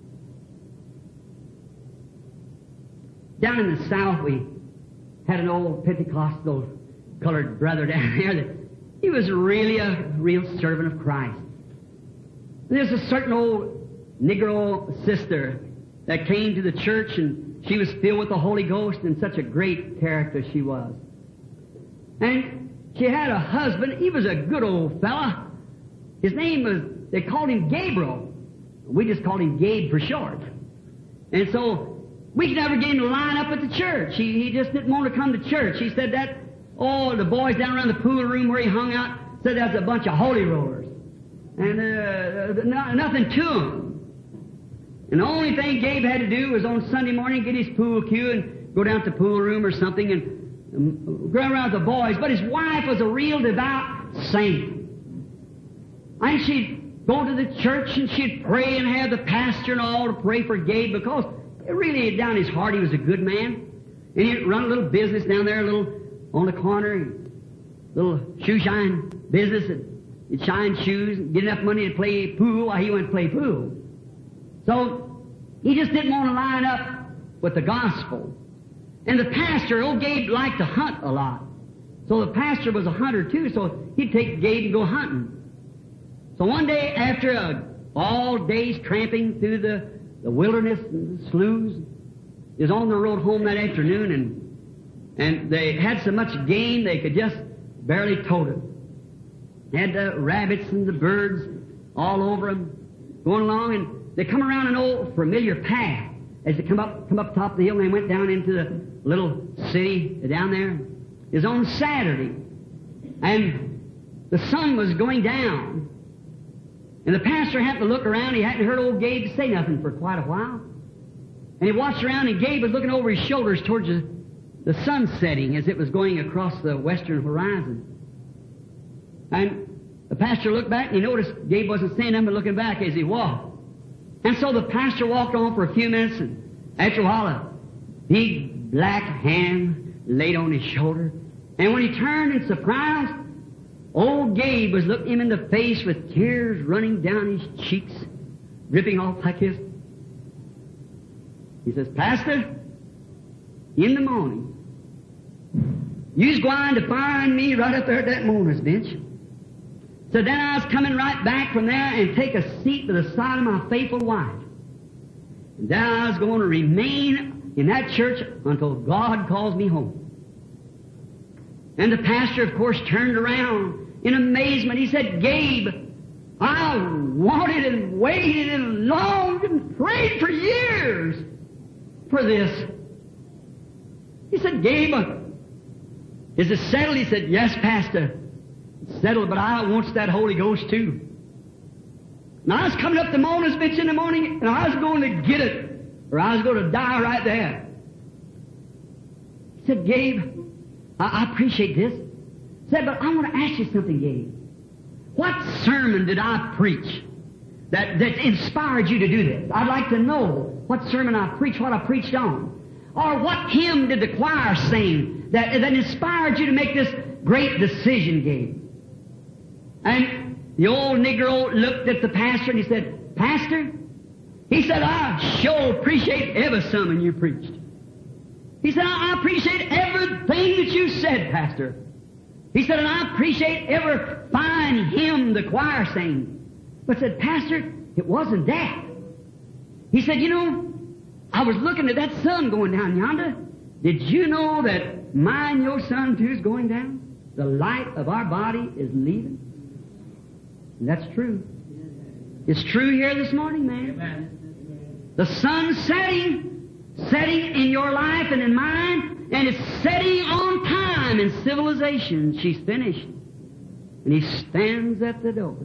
Down in the South, we had an old Pentecostal colored brother down there that he was really a real servant of Christ. And there's a certain old Negro sister that came to the church, and she was filled with the Holy Ghost, and such a great character she was. And she had a husband. He was a good old fella. His name was, they called him Gabriel. We just called him Gabe for short. And so we could never get him to line up at the church. He, he just didn't want to come to church. He said that, oh, the boys down around the pool room where he hung out said that's a bunch of holy rollers. And uh, no, nothing to them. And the only thing Gabe had to do was on Sunday morning get his pool cue and go down to the pool room or something and um, go around with the boys. But his wife was a real devout saint. And she'd go to the church and she'd pray and have the pastor and all to pray for Gabe because really down his heart he was a good man. And he'd run a little business down there, a little on the corner, little shoe shine business. And he'd shine shoes and get enough money to play pool while he went to play pool. So he just didn't want to line up with the gospel. And the pastor, old Gabe liked to hunt a lot. So the pastor was a hunter too, so he'd take Gabe and go hunting. So one day after a all days tramping through the, the wilderness and the sloughs, he was on the road home that afternoon and and they had so much game they could just barely tote it. They had the rabbits and the birds all over them going along, and they come around an old familiar path as they come up come up top of the hill, and they went down into the little city down there. It was on Saturday, and the sun was going down, and the pastor happened to look around. He hadn't heard old Gabe say nothing for quite a while, and he watched around, and Gabe was looking over his shoulders towards the, the sun setting as it was going across the western horizon. And the pastor looked back, and he noticed Gabe wasn't saying nothing but looking back as he walked. And so the pastor walked on for a few minutes, and after a while, a big black hand laid on his shoulder. And when he turned in surprise, old Gabe was looking him in the face with tears running down his cheeks, dripping off like this. He says, "Pastor, in the morning, you's going to find me right up there at that mourner's bench." So then I was coming right back from there and take a seat by the side of my faithful wife. And then I was going to remain in that church until God calls me home. And the pastor, of course, turned around in amazement. He said, "Gabe, I wanted and waited and longed and prayed for years for this." He said, "Gabe, is it settled?" He said, "Yes, Pastor. Settled, but I wants that Holy Ghost too." And I was coming up the mourner's bench in the morning, and I was going to get it, or I was going to die right there. He said, "Gabe, I, I appreciate this." He said, "But I want to ask you something, Gabe. What sermon did I preach that, that inspired you to do this? I'd like to know what sermon I preached, what I preached on. Or what hymn did the choir sing that, that inspired you to make this great decision, Gabe?" And the old Negro looked at the pastor and he said, "Pastor," he said, "I sure appreciate every sermon you preached." He said, "I appreciate everything that you said, Pastor." He said, "And I appreciate every fine hymn the choir sang." But said, "Pastor, it wasn't that." He said, "You know, I was looking at that sun going down yonder. Did you know that mine, your sun too, is going down? The light of our body is leaving." And that's true. It's true here this morning, man. Amen. The sun's setting, setting in your life and in mine, and it's setting on time in civilization. She's finished. And he stands at the door,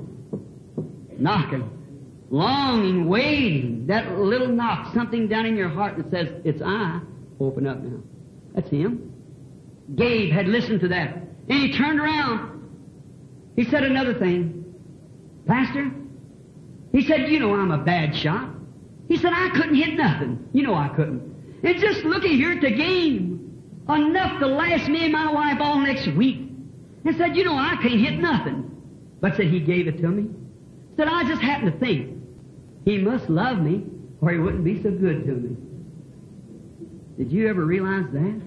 knocking, longing, waiting. That little knock, something down in your heart that says, "It's I." Open up now. That's him. Gabe had listened to that. And he turned around. He said another thing. "Pastor," he said, "you know I'm a bad shot." He said, "I couldn't hit nothing. You know I couldn't. And just looking here at the game, enough to last me and my wife all next week." And said, "You know I can't hit nothing." But said, "He gave it to me." Said, "I just happened to think He must love me or He wouldn't be so good to me." Did you ever realize that?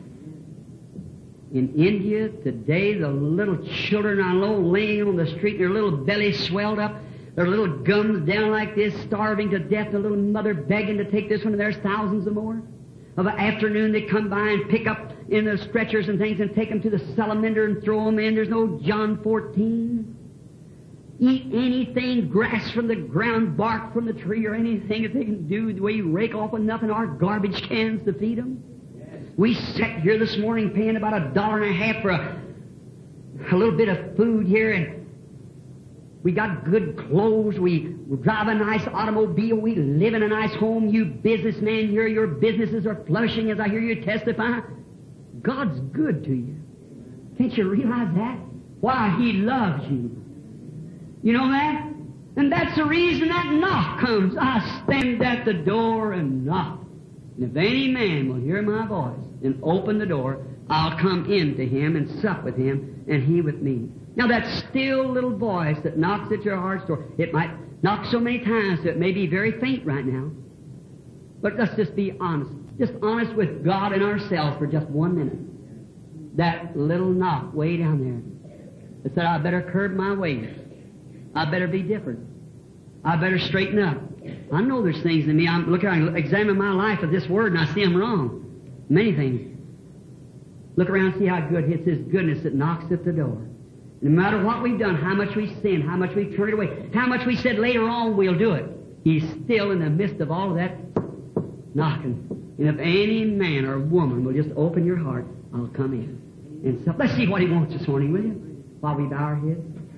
In India today, the little children I know laying on the street, their little bellies swelled up, their little gums down like this, starving to death, and a little mother begging to take this one, and there's thousands of more. of an afternoon, they come by and pick up in the stretchers and things and take them to the salamander and throw them in. There's no John fourteen. Eat anything, grass from the ground, bark from the tree, or anything that they can do. The way you rake off enough in our garbage cans to feed them. Yes. We sat here this morning paying about a dollar and a half for a, a little bit of food here, and we got good clothes. We drive a nice automobile. We live in a nice home. You businessmen here, your businesses are flourishing as I hear you testify. God's good to you. Can't you realize that? Why? He loves you. You know that? And that's the reason that knock comes. I stand at the door and knock. And if any man will hear my voice and open the door, I'll come in to him and sup with him and he with me. Now that still little voice that knocks at your heart's door, it might knock so many times that it may be very faint right now. But let's just be honest. Just honest with God and ourselves for just one minute. That little knock way down there. It said, I better curb my ways. I better be different. I better straighten up. I know there's things in me. I'm looking around, examine my life of this word, and I see I'm wrong. Many things. Look around and see how good it's His goodness that knocks at the door. No matter what we've done, how much we sin, how much we turn it away, how much we said later on we'll do it, He's still in the midst of all of that knocking. And if any man or woman will just open your heart, I'll come in. And so, let's see what He wants this morning, will you? While we bow our heads.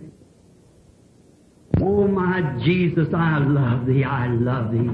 Oh, my Jesus, I love Thee, I love Thee.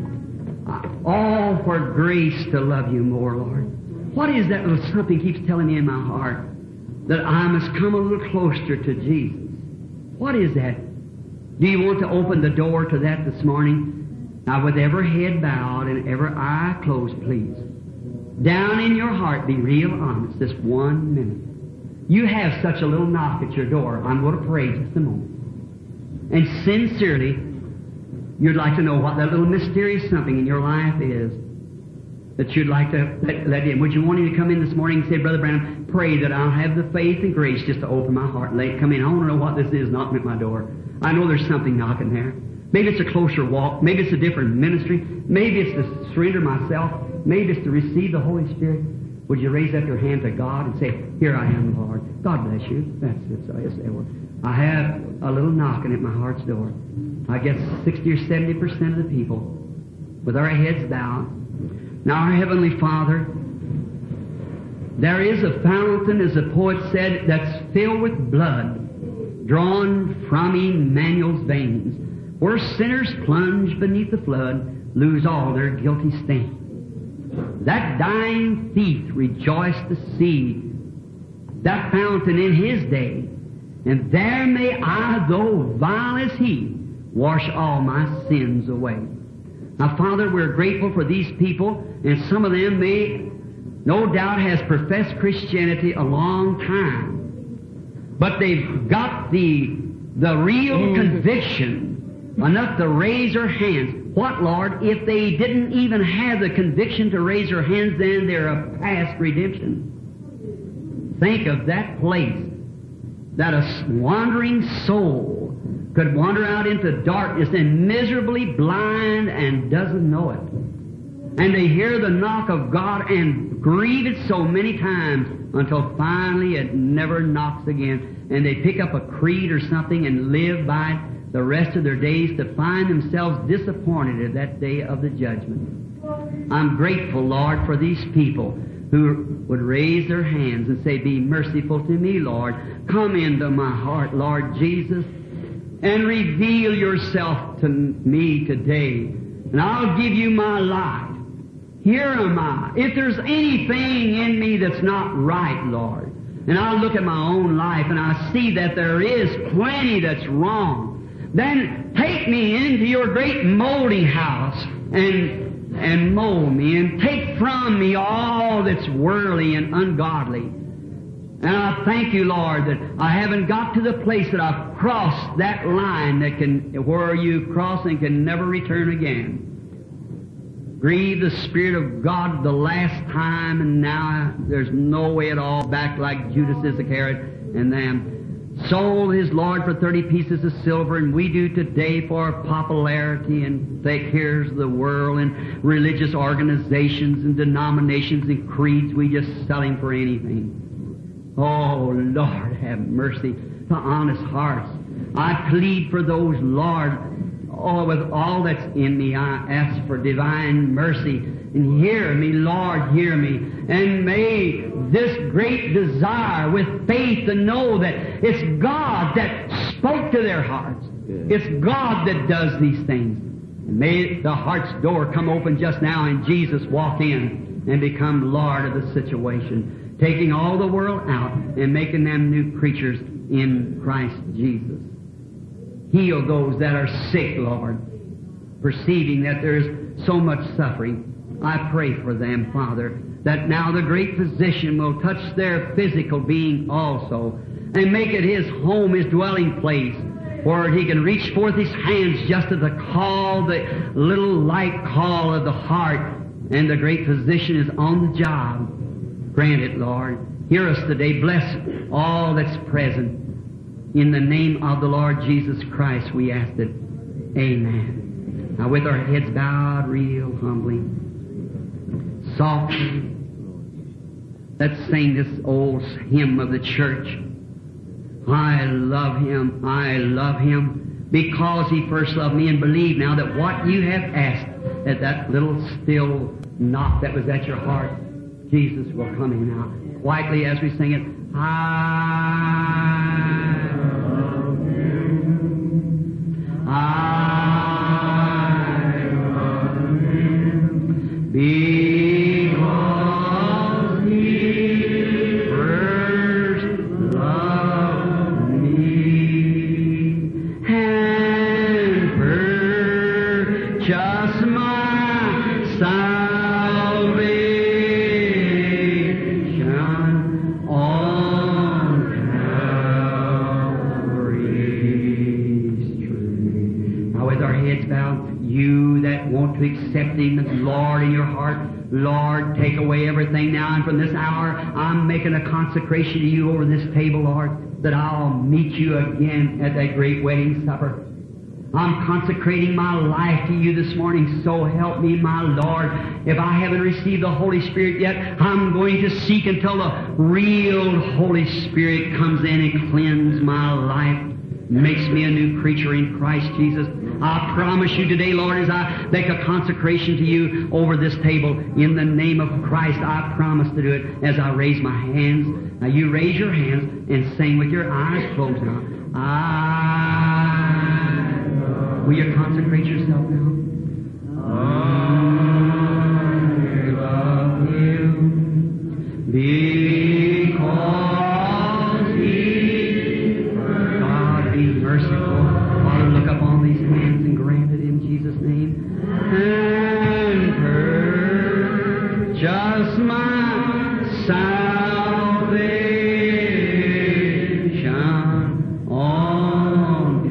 All for grace to love You more, Lord. What is that little something keeps telling me in my heart? That I must come a little closer to Jesus. What is that? Do you want to open the door to that this morning? Now, with every head bowed and every eye closed, please. Down in your heart, be real honest this one minute. You have such a little knock at your door. I'm going to pray just a moment. And sincerely, you'd like to know what that little mysterious something in your life is that you'd like to let, let in. Would you want him to come in this morning and say, Brother Branham, pray that I'll have the faith and grace just to open my heart and let it come in. I want to know what this is knocking at my door. I know there's something knocking there. Maybe it's a closer walk. Maybe it's a different ministry. Maybe it's to surrender myself. Maybe it's to receive the Holy Spirit. Would you raise up your hand to God and say, Here I am, Lord. God bless you. That's it. So yes, Lord. I have a little knocking at my heart's door. I guess sixty or seventy percent of the people with our heads bowed. Now, our Heavenly Father, there is a fountain, as the poet said, that's filled with blood, drawn from Emmanuel's veins, where sinners plunge beneath the flood, lose all their guilty stain. That dying thief rejoiced to see that fountain in his day, and there may I, though vile as he, wash all my sins away. Now, Father, we're grateful for these people, and some of them may, no doubt, has professed Christianity a long time, but they've got the the real mm. conviction enough to raise their hands. What, Lord, if they didn't even have the conviction to raise their hands, then they're a past redemption. Think of that place that a wandering soul could wander out into darkness and miserably blind and doesn't know it. And they hear the knock of God and grieve it so many times until finally it never knocks again. And they pick up a creed or something and live by it the rest of their days to find themselves disappointed at that day of the judgment. I'm grateful, Lord, for these people who would raise their hands and say, Be merciful to me, Lord. Come into my heart, Lord Jesus, and reveal yourself to me today. And I'll give you my life. Here am I. If there's anything in me that's not right, Lord, and I look at my own life and I see that there is plenty that's wrong, then take me into your great molding house and and mold me and take from me all that's worldly and ungodly. And I thank you, Lord, that I haven't got to the place that I've crossed that line that can, where you cross and can never return again. Grieve the Spirit of God the last time, and now there's no way at all back like Judas Iscariot and them. sold his Lord for thirty pieces of silver, and we do today for popularity and the cares of the world and religious organizations and denominations and creeds. We just sell him for anything. Oh, Lord, have mercy to honest hearts. I plead for those, Lord, oh, with all that's in me. I ask for divine mercy. And hear me, Lord, hear me. And may this great desire with faith to know that it's God that spoke to their hearts. It's God that does these things. And may the heart's door come open just now and Jesus walk in and become Lord of the situation, taking all the world out and making them new creatures in Christ Jesus. Heal those that are sick, Lord, perceiving that there is so much suffering. I pray for them, Father, that now the great physician will touch their physical being also and make it his home, his dwelling place, where he can reach forth his hands just at the call, the little light call of the heart, and the great physician is on the job. Grant it, Lord. Hear us today. Bless all that's present. In the name of the Lord Jesus Christ, we ask it. Amen. Now, with our heads bowed real humbly, softly, let's sing this old hymn of the church. I love Him, I love Him, because He first loved me. And believe now that what you have asked, that that little still knock that was at your heart, Jesus will come in now. Quietly as we sing it, I love Him, I love Him, because He first loved me and purchased my salvation on Calvary's tree. Now, with our heads bowed, you that want to accept Him as Lord in your heart, Lord, take away everything now, and from this hour, I'm making a consecration to you over this table, Lord, that I'll meet you again at that great wedding supper. I'm consecrating my life to you this morning, so help me, my Lord. If I haven't received the Holy Spirit yet, I'm going to seek until the real Holy Spirit comes in and cleanses my life, makes me a new creature in Christ Jesus. I promise you today, Lord, as I make a consecration to you over this table, in the name of Christ, I promise to do it as I raise my hands. Now you raise your hands and sing with your eyes closed now. I love. Will you consecrate yourself now? I love Him because He, God be merciful. Father, look upon these hands and grant it in Jesus' name. And purchase my salvation on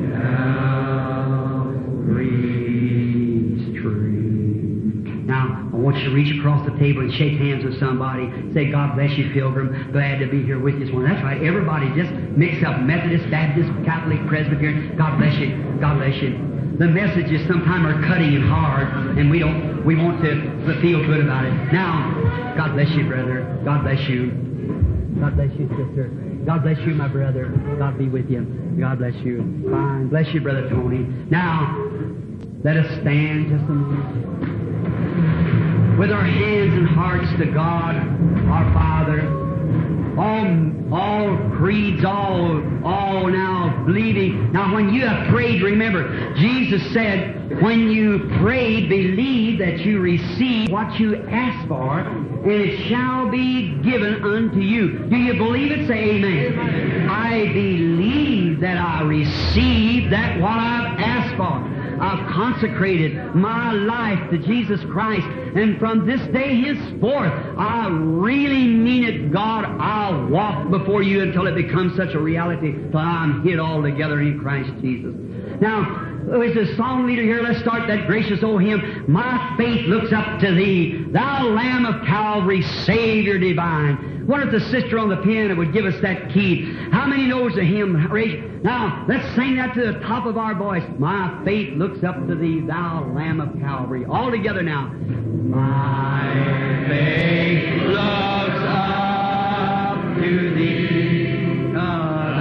Calvary's tree. Now, I want you to reach across the table and shake hands with somebody. Say, God bless you, Pilgrim. Glad to be here with you this morning. That's right. Everybody just mix up Methodist, Baptist, Catholic, Presbyterian. God bless you. God bless you. The messages sometimes are cutting and hard, and we don't, we want to feel good about it. Now, God bless you, brother. God bless you. God bless you, sister. God bless you, my brother. God be with you. God bless you. Fine. Bless you, Brother Tony. Now, let us stand just a moment. With our hands and hearts to God, our Father, all, all creeds, all, all now believing. Now, when you have prayed, remember, Jesus said, when you pray, believe that you receive what you ask for, and it shall be given unto you. Do you believe it? Say amen. Amen. I believe that I receive that what I've asked for. I've consecrated my life to Jesus Christ, and from this day henceforth, I really mean it, God. I'll walk before you until it becomes such a reality till I'm hid all together in Christ Jesus. Now, Who is the song leader here? Let's start that gracious old hymn. My faith looks up to Thee, Thou Lamb of Calvary, Savior divine. What if the sister on the piano would give us that key? How many knows the hymn? Now, let's sing that to the top of our voice. My faith looks up to Thee, Thou Lamb of Calvary. All together now. My faith looks up to Thee, Thou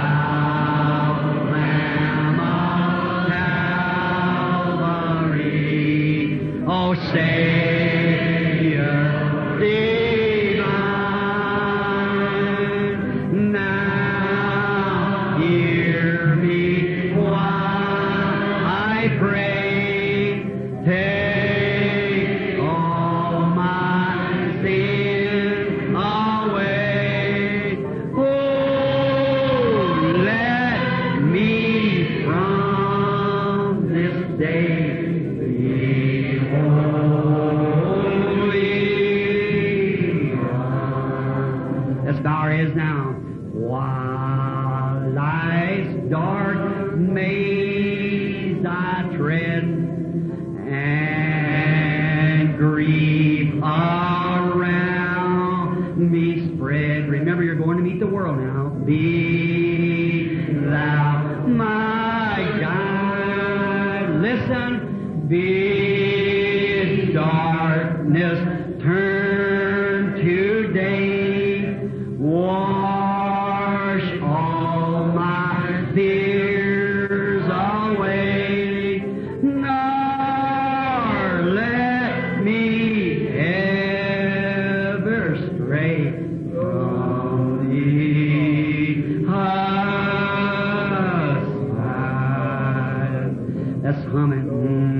Lamb of Calvary. Oh, Savior divine, now hear me while I pray. Take all my sin away. Oh, let me from this day be holy. Let's bow our heads now. While life's dark maze I tread, and grief around me spread. Remember, you're going to meet the world now. Be Thou my guide. Listen. Bid darkness turn to day. Wash all my fears away. Nor let me ever stray from Thee aside. Let's hum it.